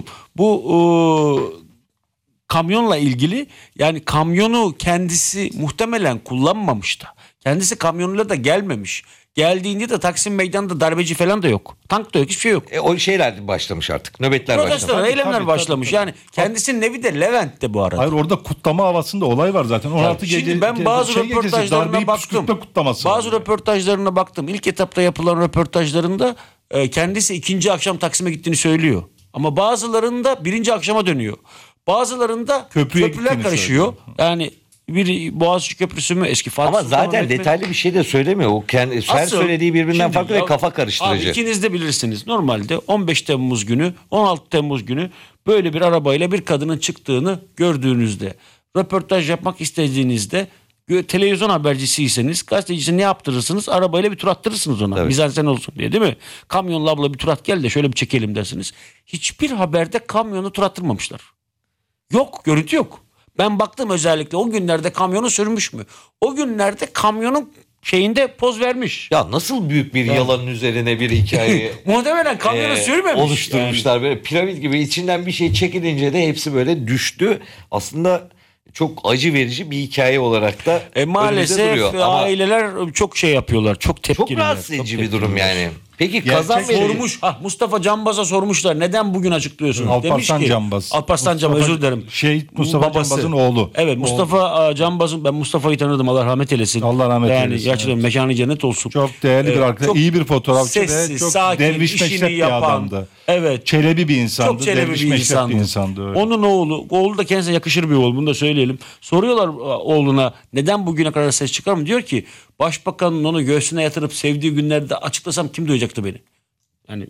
Speaker 4: Bu kamyonla ilgili, yani kamyonu kendisi muhtemelen kullanmamış da. Kendisi kamyonuyla da gelmemiş. Geldiğinde de Taksim Meydanı'nda darbeci falan da yok. Tank da yok, hiçbir şey yok.
Speaker 2: O şeyler başlamış artık. Nöbetler başlamış.
Speaker 4: Protestolar,
Speaker 3: Tabii,
Speaker 4: eylemler
Speaker 3: tabii,
Speaker 4: başlamış.
Speaker 3: tabii.
Speaker 4: Yani kendisinin evi de Levent'te bu arada.
Speaker 3: Hayır, orada kutlama havasında olay var zaten. 16
Speaker 4: Şimdi
Speaker 3: gece
Speaker 4: ben bazı
Speaker 3: gecesi
Speaker 4: röportajlarına
Speaker 3: darbeyi
Speaker 4: baktım.
Speaker 3: püskürtme kutlaması.
Speaker 4: Bazı röportajlarına baktım. İlk etapta yapılan röportajlarında kendisi ikinci akşam Taksim'e gittiğini söylüyor. Ama bazılarında birinci akşama dönüyor. Bazılarında
Speaker 3: Köprüye
Speaker 4: köprüler
Speaker 3: gittiğini
Speaker 4: karışıyor.
Speaker 3: söylüyor.
Speaker 4: Yani bir Boğaziçi Köprüsü mü, eski Fatih
Speaker 2: Ama
Speaker 4: Sultan
Speaker 2: zaten
Speaker 4: Mehmet mi?
Speaker 2: detaylı bir şey de söylemiyor. O her
Speaker 4: Asıl-
Speaker 2: söylediği birbirinden
Speaker 4: Şimdi
Speaker 2: farklı
Speaker 4: ya-
Speaker 2: ve kafa
Speaker 4: Abi
Speaker 2: karıştırıcı.
Speaker 4: ikiniz de bilirsiniz. Normalde 15 Temmuz günü, 16 Temmuz günü böyle bir arabayla bir kadının çıktığını gördüğünüzde, röportaj yapmak istediğinizde, televizyon habercisiyseniz, gazetecisi ne yaptırırsınız? Arabayla bir tur attırırsınız ona.
Speaker 2: Evet.
Speaker 4: Mizansen olsun diye, değil mi? Kamyonla abla bir tur at gel de şöyle bir çekelim dersiniz. Hiçbir haberde kamyonu tur attırmamışlar. Yok, görüntü yok. Ben baktım özellikle o günlerde kamyonu sürmüş mü? O günlerde kamyonun şeyinde poz vermiş.
Speaker 2: Ya nasıl büyük bir yalanın üzerine bir hikaye
Speaker 4: Muhtemelen kamyonu sürmemiş.
Speaker 2: oluşturmuşlar. Böyle piramit gibi içinden bir şey çekilince de hepsi böyle düştü. Aslında çok acı verici bir hikaye olarak da önümüzde
Speaker 4: Maalesef
Speaker 2: duruyor. Ama
Speaker 4: aileler çok şey yapıyorlar. Çok
Speaker 2: çok
Speaker 4: tepkililer.
Speaker 2: rahatsız edici
Speaker 4: çok
Speaker 2: bir durum
Speaker 4: tepkililer.
Speaker 2: yani. Peki kazan
Speaker 3: Gerçek
Speaker 2: verici.
Speaker 4: Sormuş. Mustafa Canbaz'a sormuşlar. Neden bugün açıklıyorsun?
Speaker 3: Alparslan
Speaker 4: Demiş ki,
Speaker 3: Canbaz.
Speaker 4: Alparslan Canbaz, özür dilerim.
Speaker 3: Mustafa
Speaker 4: Babası.
Speaker 3: Canbaz'ın oğlu.
Speaker 4: Evet, Mustafa Canbaz'ın, ben Mustafa'yı tanırdım, Allah rahmet eylesin.
Speaker 3: Allah rahmet
Speaker 4: yani
Speaker 3: eylesin,
Speaker 4: gerçekten
Speaker 3: evet.
Speaker 4: mekanı cennet olsun.
Speaker 3: Çok değerli bir arkadaş,
Speaker 4: çok
Speaker 3: iyi bir fotoğrafçı
Speaker 4: sessiz,
Speaker 3: ve çok
Speaker 4: sakin,
Speaker 3: derviş
Speaker 4: işini
Speaker 3: meşrep bir
Speaker 4: yapan,
Speaker 3: adamdı.
Speaker 4: evet.
Speaker 3: Çelebi bir insandı,
Speaker 4: Çok çelebi
Speaker 3: derviş
Speaker 4: bir
Speaker 3: meşrep
Speaker 4: insandı.
Speaker 3: bir insandı. Öyle.
Speaker 4: Onun oğlu da kendisine yakışır bir oğul, bunu da söyleyelim. Soruyorlar oğluna neden bugüne kadar ses çıkar mı? Diyor ki başbakanın onu göğsüne yatırıp sevdiği günlerde açıklasam kim duyacaktı beni? Yani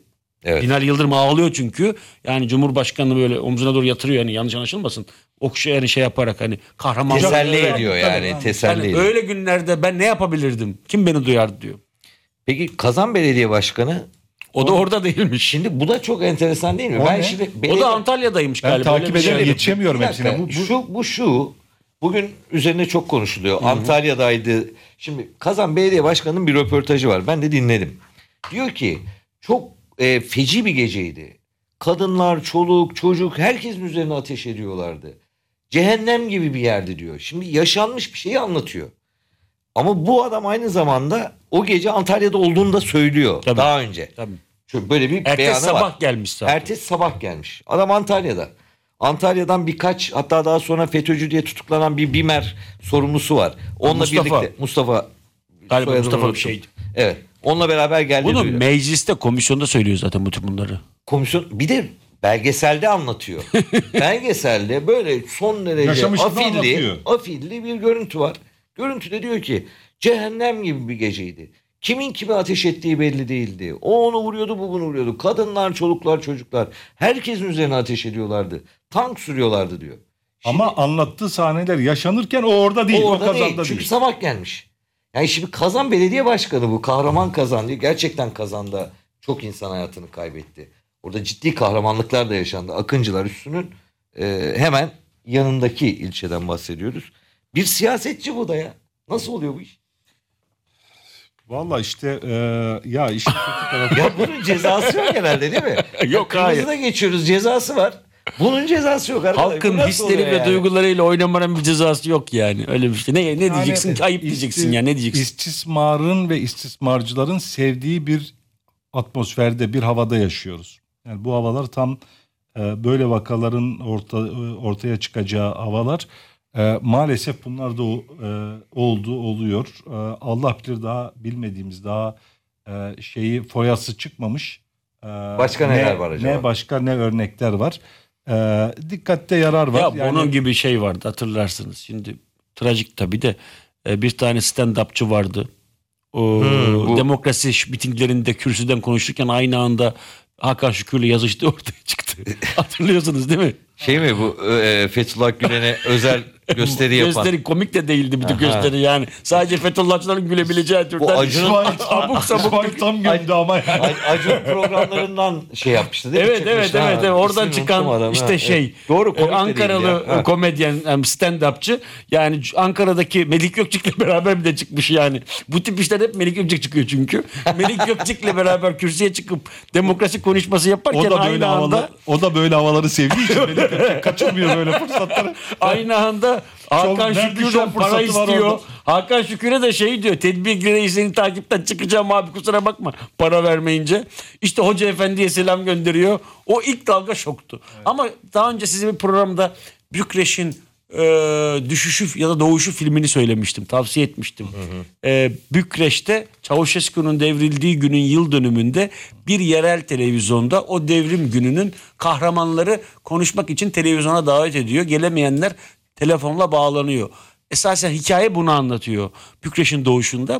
Speaker 2: Evet.
Speaker 4: Binali Yıldırım ağlıyor çünkü. Yani Cumhurbaşkanı böyle omzuna doğru yatırıyor, yani yanlış anlaşılmasın. Yani şey yaparak, hani kahraman.
Speaker 2: Teselli
Speaker 4: Evet,
Speaker 2: ediyor yani.
Speaker 4: tabii.
Speaker 2: Teselli
Speaker 4: Yani
Speaker 2: ediyor.
Speaker 4: öyle günlerde ben ne yapabilirdim? Kim beni duyardı diyor.
Speaker 2: Peki Kazan Belediye Başkanı,
Speaker 4: O da orada değilmiş.
Speaker 2: şimdi bu da çok enteresan değil mi?
Speaker 3: O
Speaker 2: ben
Speaker 3: ne?
Speaker 2: şimdi
Speaker 4: O da Antalya'daymış
Speaker 3: Ben
Speaker 4: galiba.
Speaker 3: takip
Speaker 4: Öyle bir şey.
Speaker 3: ederim, yetişemiyorum
Speaker 2: Bir dakika,
Speaker 3: hepsine.
Speaker 2: şu bugün üzerine çok konuşuluyor. Antalya'daydı. Şimdi Kazan Belediye Başkanı'nın bir röportajı var. Ben de dinledim. Diyor ki çok feci bir geceydi. Kadınlar, çoluk, çocuk herkesin üzerine ateş ediyorlardı. Cehennem gibi bir yerdi diyor. Şimdi yaşanmış bir şeyi anlatıyor. Ama bu adam aynı zamanda o gece Antalya'da olduğunu da söylüyor.
Speaker 4: Tabii.
Speaker 2: Daha önce.
Speaker 4: Tabii.
Speaker 2: Çünkü böyle bir
Speaker 4: Ertesi
Speaker 2: beyanı
Speaker 4: sabah
Speaker 2: var.
Speaker 4: gelmiş zaten.
Speaker 2: Ertesi sabah gelmiş. Adam Antalya'da. Antalya'dan birkaç, hatta daha sonra FETÖ'cü diye tutuklanan bir BİMER sorumlusu var. Onunla
Speaker 4: Mustafa.
Speaker 2: birlikte Mustafa
Speaker 4: Galiba
Speaker 2: soyadını
Speaker 4: Mustafa bir
Speaker 2: unuttum.
Speaker 4: şeydi.
Speaker 2: Evet. Onunla beraber geldi.
Speaker 4: Bunu
Speaker 2: diyor.
Speaker 4: mecliste, komisyonda söylüyor zaten bütün bunları.
Speaker 2: Komisyon bir de belgeselde anlatıyor. Belgeselde böyle son derece
Speaker 3: Yaşamış gibi anlatıyor.
Speaker 2: afilli bir görüntü var. Görüntüde diyor ki cehennem gibi bir geceydi. Kimin kime ateş ettiği belli değildi. O onu vuruyordu, bu bunu vuruyordu. Kadınlar, çoluklar, çocuklar herkesin üzerine ateş ediyorlardı. Tank sürüyorlardı diyor.
Speaker 3: Ama anlattığı sahneler yaşanırken o orada değil. O,
Speaker 2: orada
Speaker 3: Kazan'da
Speaker 2: değil. Çünkü
Speaker 3: değil.
Speaker 2: sabah gelmiş. Yani şimdi Kazan Belediye Başkanı bu. Kahraman Kazan diye. Gerçekten Kazan'da çok insan hayatını kaybetti. Orada ciddi kahramanlıklar da yaşandı. Akıncılar Üssü'nün hemen yanındaki ilçeden bahsediyoruz. Bir siyasetçi bu da ya. Nasıl oluyor bu iş?
Speaker 3: Valla işte ya işin kötü tarafı.
Speaker 2: Ya bunun cezası yok herhalde değil mi?
Speaker 4: Yok,
Speaker 2: Kırmızı
Speaker 4: hayır.
Speaker 2: da geçiyoruz, cezası var. Bunun cezası yok arkadaşlar.
Speaker 4: Halkın
Speaker 2: Bu nasıl
Speaker 4: hisleri
Speaker 2: oluyor
Speaker 4: ve
Speaker 2: yani?
Speaker 4: duygularıyla oynamanın bir cezası yok yani. Öyle bir şey. Ne diyeceksin ki? Ayıp diyeceksin ya. Ne diyeceksin?
Speaker 3: İstismarın ve istismarcıların sevdiği bir atmosferde, bir havada yaşıyoruz. Yani bu havalar tam böyle vakaların ortaya çıkacağı havalar. Maalesef bunlar da oluyor. Allah bilir, daha bilmediğimiz, daha foyası çıkmamış.
Speaker 2: Başka neler var acaba?
Speaker 3: Ne örnekler var. Dikkatte yarar var.
Speaker 4: Ya bunun gibi şey vardı, hatırlarsınız. Şimdi trajik tabii de bir tane stand-upçı vardı.
Speaker 2: bu-
Speaker 4: Demokrasi mitinglerinde kürsüden konuşurken aynı anda Hakan Şükür'le yazıştı, ortaya çıktı. Hatırlıyorsunuz değil mi?
Speaker 2: Şey mi bu Fethullah Gülen'e özel gösteri yapan?
Speaker 4: Gösteri komik de değildi bütün
Speaker 2: Aha.
Speaker 4: gösteri yani. Sadece Fethullahçıların gülebileceği türden.
Speaker 2: Acun'un-
Speaker 4: abuk sabuk
Speaker 3: İsmail tam güldü ama yani.
Speaker 2: Acun programlarından şey yapmıştı değil mi?
Speaker 4: Evet, evet,
Speaker 2: Çıkmıştı.
Speaker 4: evet,
Speaker 2: Ha,
Speaker 4: evet. Oradan
Speaker 2: ismini
Speaker 4: çıkan
Speaker 2: unuttum adamı.
Speaker 4: işte
Speaker 2: Ha,
Speaker 4: şey,
Speaker 2: evet. Doğru, komik de
Speaker 4: Ankaralı
Speaker 2: değildi ya. Ha.
Speaker 4: komedyen, stand-upçı. Yani Ankara'daki Melik Gökçek'le beraber bir de çıkmış yani. Bu tip işler hep Melik Gökçek çıkıyor çünkü. Melik Gökçek'le beraber kürsüye çıkıp demokrasi konuşması yaparken
Speaker 3: O da böyle havaları sevdiği için beni kaçırmıyor böyle fırsatları.
Speaker 4: aynı anda Hakan
Speaker 3: nerede
Speaker 4: Şükür'den
Speaker 3: şov
Speaker 4: para
Speaker 3: fırsatı var
Speaker 4: istiyor.
Speaker 3: orada?
Speaker 4: Hakan Şükür'e de şey diyor. Tedbir seni takipten çıkacağım abi, kusura bakma para vermeyince. İşte Hoca Efendi'ye selam gönderiyor. O ilk dalga şoktu. Ama daha önce size bir programda Bükreş'in düşüşü ya da doğuşu filmini söylemiştim. Tavsiye etmiştim. Bükreş'te Çavuşescu'nun devrildiği günün yıl dönümünde bir yerel televizyonda o devrim gününün kahramanları konuşmak için televizyona davet ediyor. Gelemeyenler telefonla bağlanıyor. Esasen hikaye bunu anlatıyor Bükreş'in doğuşunda.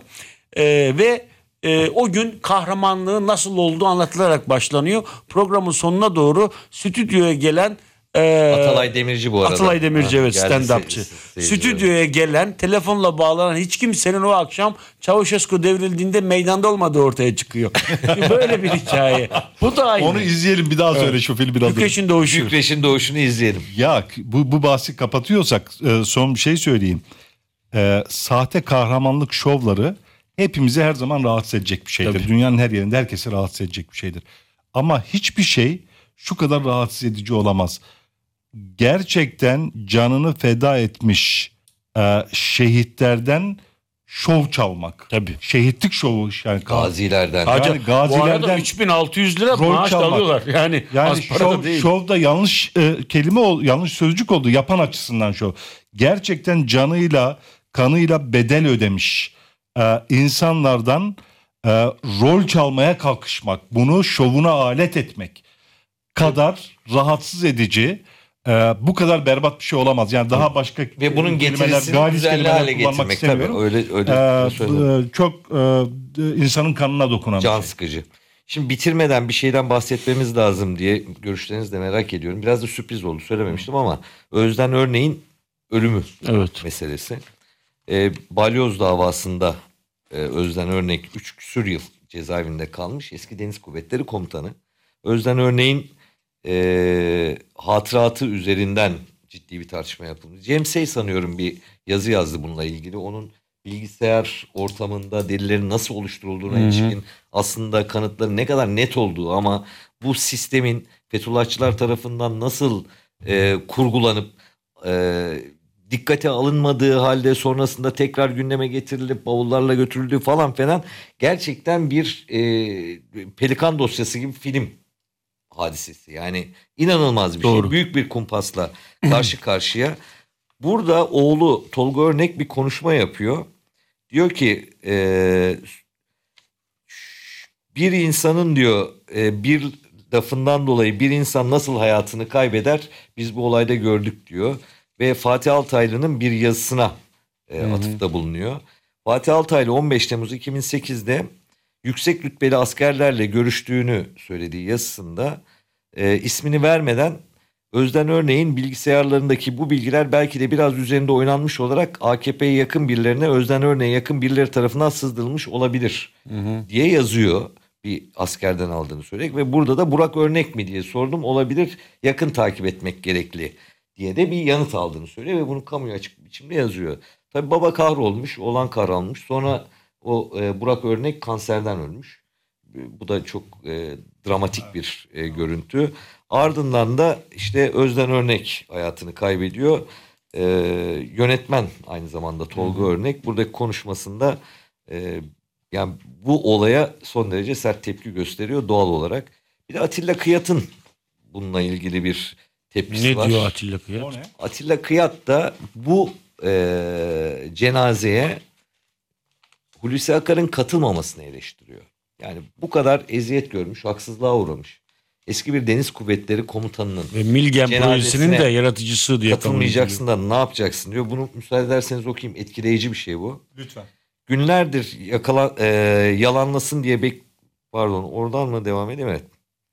Speaker 4: Ve o gün kahramanlığın nasıl olduğu anlatılarak başlanıyor. Programın sonuna doğru stüdyoya gelen
Speaker 2: Atalay Demirci bu arada.
Speaker 4: Atalay Demirci,
Speaker 2: Ha,
Speaker 4: evet,
Speaker 2: geldi
Speaker 4: stand-upçı.
Speaker 2: seyirciler.
Speaker 4: Stüdyoya gelen, telefonla bağlanan hiç kimsenin o akşam Çavuşescu devrildiğinde meydanda olmadığı ortaya çıkıyor. Böyle bir hikaye. Bu da aynı.
Speaker 3: Onu izleyelim, bir daha söyle şu filmin adını.
Speaker 4: Bükreş'in doğuşu.
Speaker 2: Bükreş'in doğuşunu izleyelim.
Speaker 3: Ya bu bahsi kapatıyorsak son bir şey söyleyeyim. Sahte kahramanlık şovları hepimizi her zaman rahatsız edecek bir şeydir.
Speaker 4: Tabii.
Speaker 3: Dünyanın her yerinde herkesi rahatsız edecek bir şeydir. Ama hiçbir şey şu kadar rahatsız edici olamaz. Gerçekten canını feda etmiş şehitlerden şov çalmak.
Speaker 4: Tabii.
Speaker 3: Şehitlik şovu yani.
Speaker 2: Gazilerden.
Speaker 3: Yani
Speaker 4: Bu arada
Speaker 3: gazilerden
Speaker 4: 3600 lira
Speaker 3: rol
Speaker 4: maaş da
Speaker 3: çalmak.
Speaker 4: alıyorlar. Yani az para da değil.
Speaker 3: şovda yanlış yanlış sözcük oldu, yapan açısından şov. Gerçekten canıyla, kanıyla bedel ödemiş insanlardan rol çalmaya kalkışmak, bunu şovuna alet etmek kadar rahatsız edici, bu kadar berbat bir şey olamaz. Yani daha başka
Speaker 2: Ve bunun getirisini
Speaker 3: galis
Speaker 2: düzenli
Speaker 3: kelimeler
Speaker 2: hale
Speaker 3: kullanmak
Speaker 2: getirmek. Tabii
Speaker 3: istemiyorum.
Speaker 2: öyle söyleyeyim.
Speaker 3: Çok insanın kanına dokunan bir
Speaker 2: Can
Speaker 3: şey.
Speaker 2: sıkıcı. Şimdi bitirmeden bir şeyden bahsetmemiz lazım diye görüşlerinizi de merak ediyorum. Biraz da sürpriz oldu, söylememiştim ama Özden Örneğin ölümü meselesi. Balyoz davasında Özden Örnek 3 küsur yıl cezaevinde kalmış eski Deniz Kuvvetleri Komutanı. Özden Örneğin hatıratı üzerinden ciddi bir tartışma yapılmış. Cem Sey sanıyorum bir yazı yazdı bununla ilgili. Onun bilgisayar ortamında delillerin nasıl oluşturulduğuna ilişkin aslında kanıtların ne kadar net olduğu ama bu sistemin Fethullahçılar tarafından nasıl kurgulanıp dikkate alınmadığı halde sonrasında tekrar gündeme getirilip bavullarla götürüldüğü falan filan gerçekten bir Pelikan dosyası gibi film hadisesi. Yani inanılmaz bir şey. Büyük bir kumpasla karşı karşıya. Burada oğlu Tolga Örnek bir konuşma yapıyor. Diyor ki bir insanın diyor bir lafından dolayı bir insan nasıl hayatını kaybeder biz bu olayda gördük diyor. Ve Fatih Altaylı'nın bir yazısına atıfta bulunuyor. Fatih Altaylı 15 Temmuz 2008'de yüksek rütbeli askerlerle görüştüğünü söylediği yazısında ismini vermeden Özden Örneğin bilgisayarlarındaki bu bilgiler belki de biraz üzerinde oynanmış olarak AKP'ye yakın birilerine Özden Örneğe yakın birileri tarafından sızdırılmış olabilir diye yazıyor. Bir askerden aldığını söyleyerek ve burada da Burak Örnek mi diye sordum, olabilir, yakın takip etmek gerekli diye de bir yanıt aldığını söylüyor ve bunu kamuya açık biçimde yazıyor. Tabii baba kahrolmuş, oğlan kahrolmuş. Sonra o Burak Örnek kanserden ölmüş. Bu da çok dramatik bir görüntü. Ardından da işte Özden Örnek hayatını kaybediyor. Yönetmen aynı zamanda Tolga Örnek buradaki konuşmasında yani bu olaya son derece sert tepki gösteriyor doğal olarak. Bir de Atilla Kıyat'ın bununla ilgili bir tepkisi var.
Speaker 4: Ne diyor Atilla Kıyat?
Speaker 2: Atilla Kıyat da bu cenazeye Hulusi Akar'ın katılmamasını eleştiriyor. Yani bu kadar eziyet görmüş, haksızlığa uğramış. Eski bir Deniz Kuvvetleri Komutanı'nın
Speaker 4: Ve Milgem projesinin de yaratıcısı diye
Speaker 2: katılmayacaksın da ne yapacaksın diyor. Bunu müsaade ederseniz okuyayım. Etkileyici bir şey bu.
Speaker 3: Lütfen.
Speaker 2: Günlerdir yalanlasın diye pardon oradan mı devam edeyim? Evet.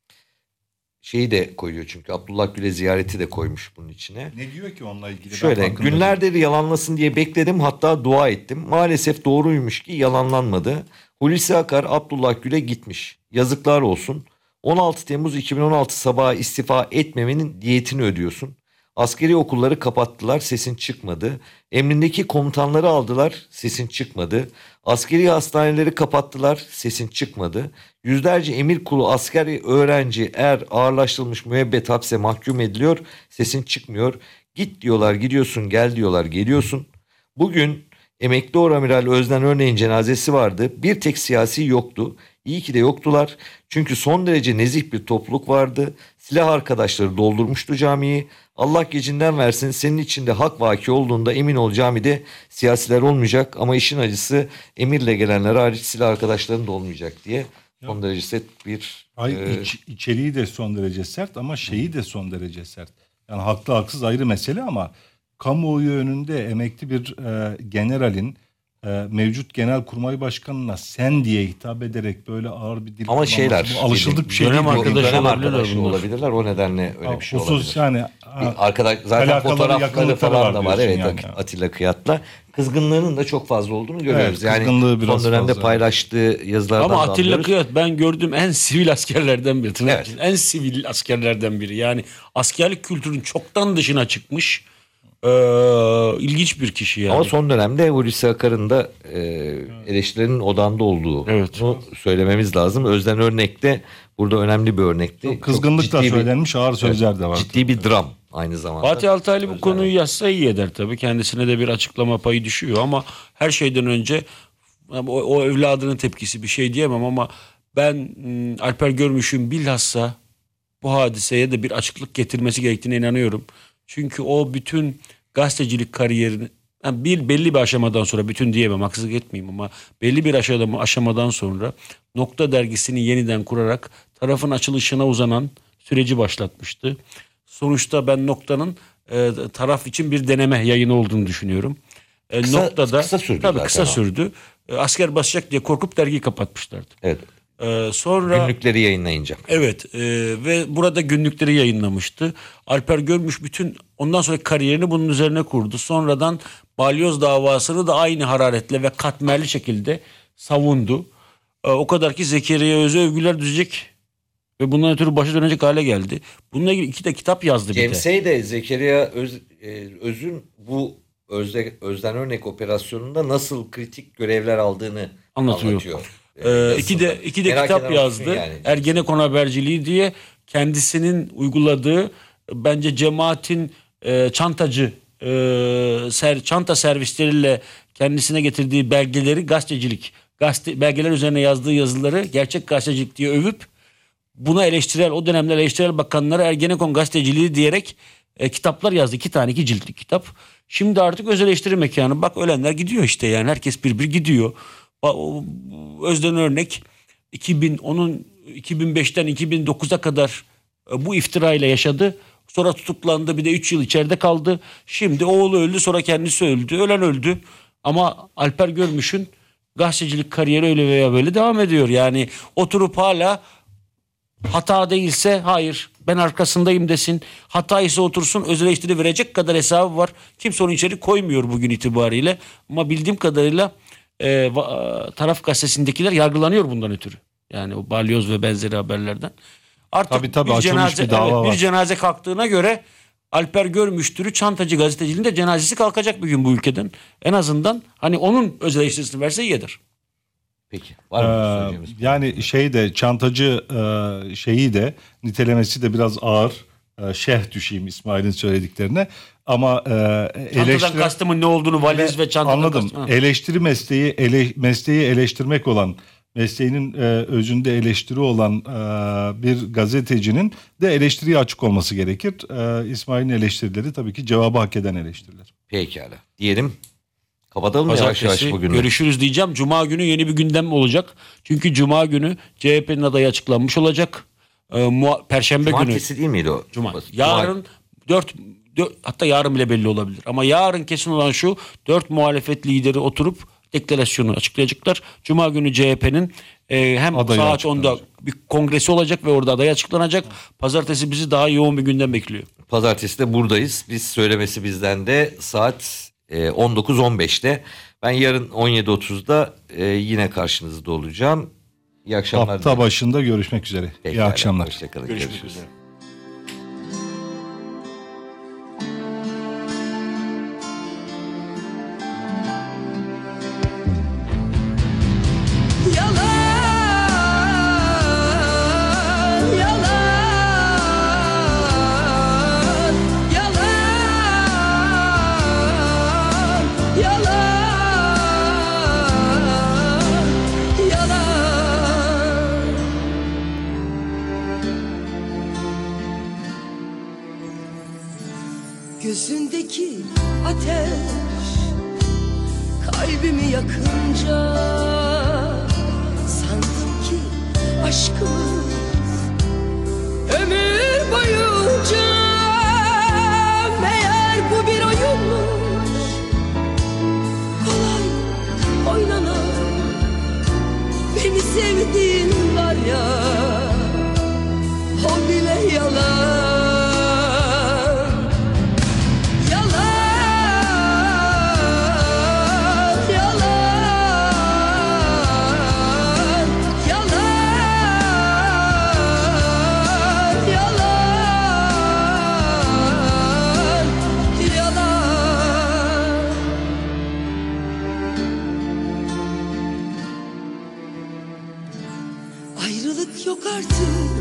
Speaker 2: Şeyi de koyuyor çünkü Abdullah Gül'e ziyareti de koymuş bunun içine.
Speaker 3: Ne diyor ki onunla ilgili?
Speaker 2: Şöyle günlerdir yalanlasın diye bekledim, hatta dua ettim. Maalesef doğruymuş ki yalanlanmadı. Hulusi Akar Abdullah Gül'e gitmiş. Yazıklar olsun. 16 Temmuz 2016 sabahı istifa etmemenin diyetini ödüyorsun. Askeri okulları kapattılar, sesin çıkmadı. Emrindeki komutanları aldılar, sesin çıkmadı. Askeri hastaneleri kapattılar, sesin çıkmadı. Yüzlerce emir kulu askeri öğrenci ağırlaştırılmış müebbet hapse mahkum ediliyor, sesin çıkmıyor. Git diyorlar gidiyorsun, gel diyorlar geliyorsun. Bugün emekli oramiral Özden Örneğin cenazesi vardı. Bir tek siyasi yoktu. İyi ki de yoktular. Çünkü son derece nezih bir topluluk vardı. Silah arkadaşları doldurmuştu camiyi. Allah gecinden versin, senin içinde hak vaki olduğunda emin ol camide siyasiler olmayacak ama işin acısı emirle gelenler hariç silah arkadaşların da olmayacak diye son derece sert bir...
Speaker 3: içeriği de son derece sert ama şeyi de son derece sert. Yani haklı haksız ayrı mesele ama kamuoyu önünde emekli bir generalin mevcut Genelkurmay Başkanı'na sen diye hitap ederek böyle ağır bir dil
Speaker 2: ama şeyler
Speaker 3: bu alışıldık bir şey
Speaker 4: dönem
Speaker 3: değil.
Speaker 4: arkadaşı
Speaker 2: olabilirler. O nedenle öyle bir şey
Speaker 3: husus
Speaker 2: olabilir.
Speaker 3: Yani
Speaker 2: arkadaş zaten
Speaker 3: alakaları,
Speaker 2: fotoğrafları falan da var. Evet
Speaker 3: yani.
Speaker 2: Atilla Kıyat'la kızgınlığının da çok fazla olduğunu görüyoruz.
Speaker 3: Evet,
Speaker 2: yani
Speaker 3: biraz
Speaker 2: son dönemde
Speaker 3: fazla.
Speaker 2: paylaştığı yazılardan
Speaker 4: ama
Speaker 2: da
Speaker 4: Atilla
Speaker 2: anlıyoruz.
Speaker 4: Kıyat ben gördüğüm en sivil askerlerden biri.
Speaker 2: Evet.
Speaker 4: En sivil askerlerden biri. Yani askerlik kültürünün çoktan dışına çıkmış ilginç bir kişi yani.
Speaker 2: Ama son dönemde Hulusi Akar'ın da eleştirilerin odağında olduğu söylememiz lazım. Özden Örnek de burada önemli bir örnekti.
Speaker 3: Çok kızgınlıkla söylenmiş ağır sözler de var.
Speaker 2: Ciddi bir dram aynı zamanda.
Speaker 4: Fatih Altaylı bu konuyu yazsa iyi eder tabii. Kendisine de bir açıklama payı düşüyor ama her şeyden önce o evladının tepkisi bir şey diyemem ama ben Alper Görmüş'ün bilhassa bu hadiseye de bir açıklık getirmesi gerektiğine inanıyorum. Çünkü o bütün gazetecilik kariyerini belli bir aşamadan sonra, bütün diyemem haksızlık etmeyeyim ama belli bir aşamadan sonra Nokta dergisini yeniden kurarak tarafın açılışına uzanan süreci başlatmıştı. Sonuçta ben Nokta'nın taraf için bir deneme yayını olduğunu düşünüyorum.
Speaker 2: Kısa sürdü
Speaker 4: tabii
Speaker 2: zaten
Speaker 4: kısa sürdü. Asker basacak diye korkup dergiyi kapatmışlardı.
Speaker 2: Evet.
Speaker 4: Sonra
Speaker 2: Günlükleri yayınlayınca.
Speaker 4: evet ve burada günlükleri yayınlamıştı. Alper Görmüş bütün ondan sonra kariyerini bunun üzerine kurdu. Sonradan balyoz davasını da aynı hararetle ve katmerli şekilde savundu. O kadar ki Zekeriya Öz'e övgüler düzecek ve bundan ötürü başı dönecek hale geldi. Bununla ilgili 2 de kitap yazdı bir de.
Speaker 2: Cemsey de Zekeriya Öz'ün bu Özden Örnek operasyonunda nasıl kritik görevler aldığını anlatıyor.
Speaker 4: İki de
Speaker 2: Merak
Speaker 4: kitap
Speaker 2: eden
Speaker 4: yazdı.
Speaker 2: olsun yani.
Speaker 4: Ergenekon haberciliği diye kendisinin uyguladığı bence cemaatin çantacı çanta servisleriyle kendisine getirdiği belgeleri gazetecilik, belgeler üzerine yazdığı yazıları gerçek gazetecilik diye övüp buna o dönemler eleştirel bakanlara Ergenekon gazeteciliği diyerek kitaplar yazdı. 2 ciltlik kitap. Şimdi artık öz eleştiri mekanı. Bak ölenler gidiyor işte yani herkes bir gidiyor. Özden Örnek 2005'ten 2009'a kadar bu iftirayla yaşadı. Sonra tutuklandı, bir de 3 yıl içeride kaldı. Şimdi oğlu öldü, sonra kendisi öldü. Ölen öldü. Ama Alper Görmüş'ün gazetecilik kariyeri öyle veya böyle devam ediyor. Yani oturup hala hata değilse hayır ben arkasındayım desin. Hata ise otursun, öz eleştiri verecek kadar hesabı var. Kimse onu içeri koymuyor bugün itibariyle. Ama bildiğim kadarıyla Taraf gazetesindekiler yargılanıyor bundan ötürü. Yani o balyoz ve benzeri haberlerden. Artık
Speaker 3: Tabii, açılmış bir dava var.
Speaker 4: bir cenaze kalktığına göre Alper Görmüş türü çantacı gazeteciliğinde cenazesi kalkacak bir gün bu ülkeden. En azından hani onun öz eleştirisini verse iyidir.
Speaker 2: Peki. Var mı söyleyeceğimiz?
Speaker 3: Yani çantacı şeyi de nitelemesi de biraz ağır. Şerh düşeyim İsmail'in söylediklerine. Ama
Speaker 4: Çantadan kastımın ne olduğunu valiz ve çantadan
Speaker 3: anladım.
Speaker 4: kastım.
Speaker 3: Eleştiri mesleği eleştirmek olan, mesleğinin özünde eleştiri olan bir gazetecinin de eleştiriye açık olması gerekir. İsmail'in eleştirileri tabii ki cevabı hak eden eleştiriler.
Speaker 2: Pekala. Diyelim. Kapatalım mı yavaş yavaş bugün?
Speaker 4: Görüşürüz diyeceğim. Cuma günü yeni bir gündem olacak. Çünkü Cuma günü CHP'nin adayı açıklanmış olacak. Perşembe günü.
Speaker 2: Cumartesi değil miydi o?
Speaker 4: Yarın 4 hatta yarın bile belli olabilir. Ama yarın kesin olan şu: 4 muhalefet lideri oturup deklarasyonu açıklayacaklar. Cuma günü CHP'nin hem
Speaker 3: adayı
Speaker 4: saat 10'da bir kongresi olacak ve orada aday açıklanacak. Pazartesi bizi daha yoğun bir gündem bekliyor.
Speaker 2: Pazartesi de buradayız. Biz söylemesi bizden de saat 19.15'te. Ben yarın 17.30'da yine karşınızda olacağım. İyi akşamlar.
Speaker 3: Hafta başında görüşmek üzere.
Speaker 2: Pekala,
Speaker 3: İyi akşamlar.
Speaker 2: Hoşçakalın.
Speaker 4: Görüşmek üzere.
Speaker 6: Gözündeki ateş kalbimi yakınca sandım ki aşkımız ömür boyunca, meğer bu bir oyunmuş, kolay oynanan. Beni sevdiğin var ya, o bile yalan. Ayrılık yok artık,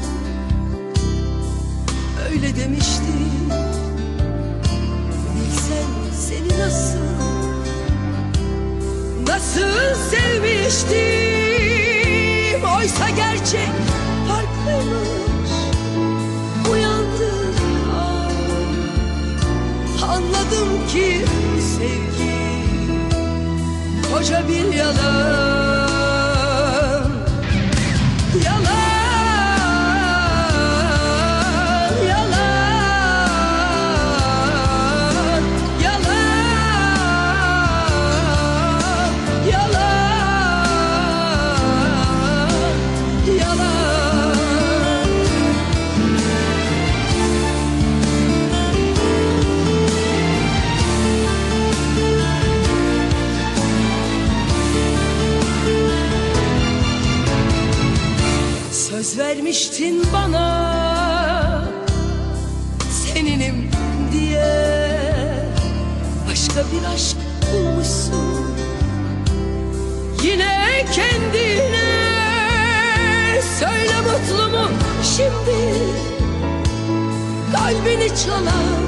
Speaker 6: öyle demiştin. Bilsen seni nasıl sevmiştim. Oysa gerçek farklıymış. Uyandım anladım ki sevgi koca bir yalan. demiştin bana, seninim diye. Başka bir aşk bulmuşsun, yine kendine. Söyle mutlu mu şimdi kalbini çalan,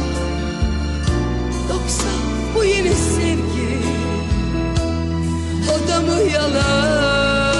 Speaker 6: yoksa bu yeni sevgi o da mı yalan?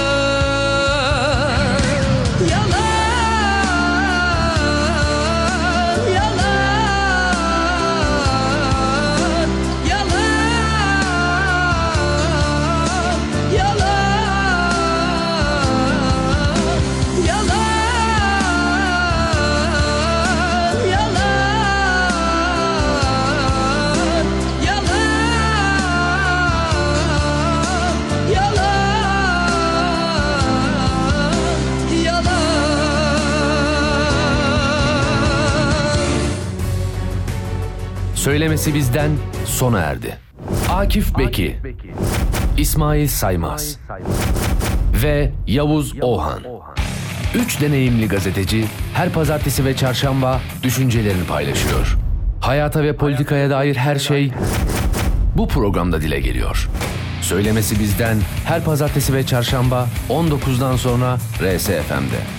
Speaker 1: Söylemesi bizden sona erdi. Akif Beki, İsmail Saymaz ve Yavuz Oğhan. 3 deneyimli gazeteci her pazartesi ve çarşamba düşüncelerini paylaşıyor. Hayata ve politikaya dair her şey bu programda dile geliyor. Söylemesi bizden her pazartesi ve çarşamba 19'dan sonra RSFM'de.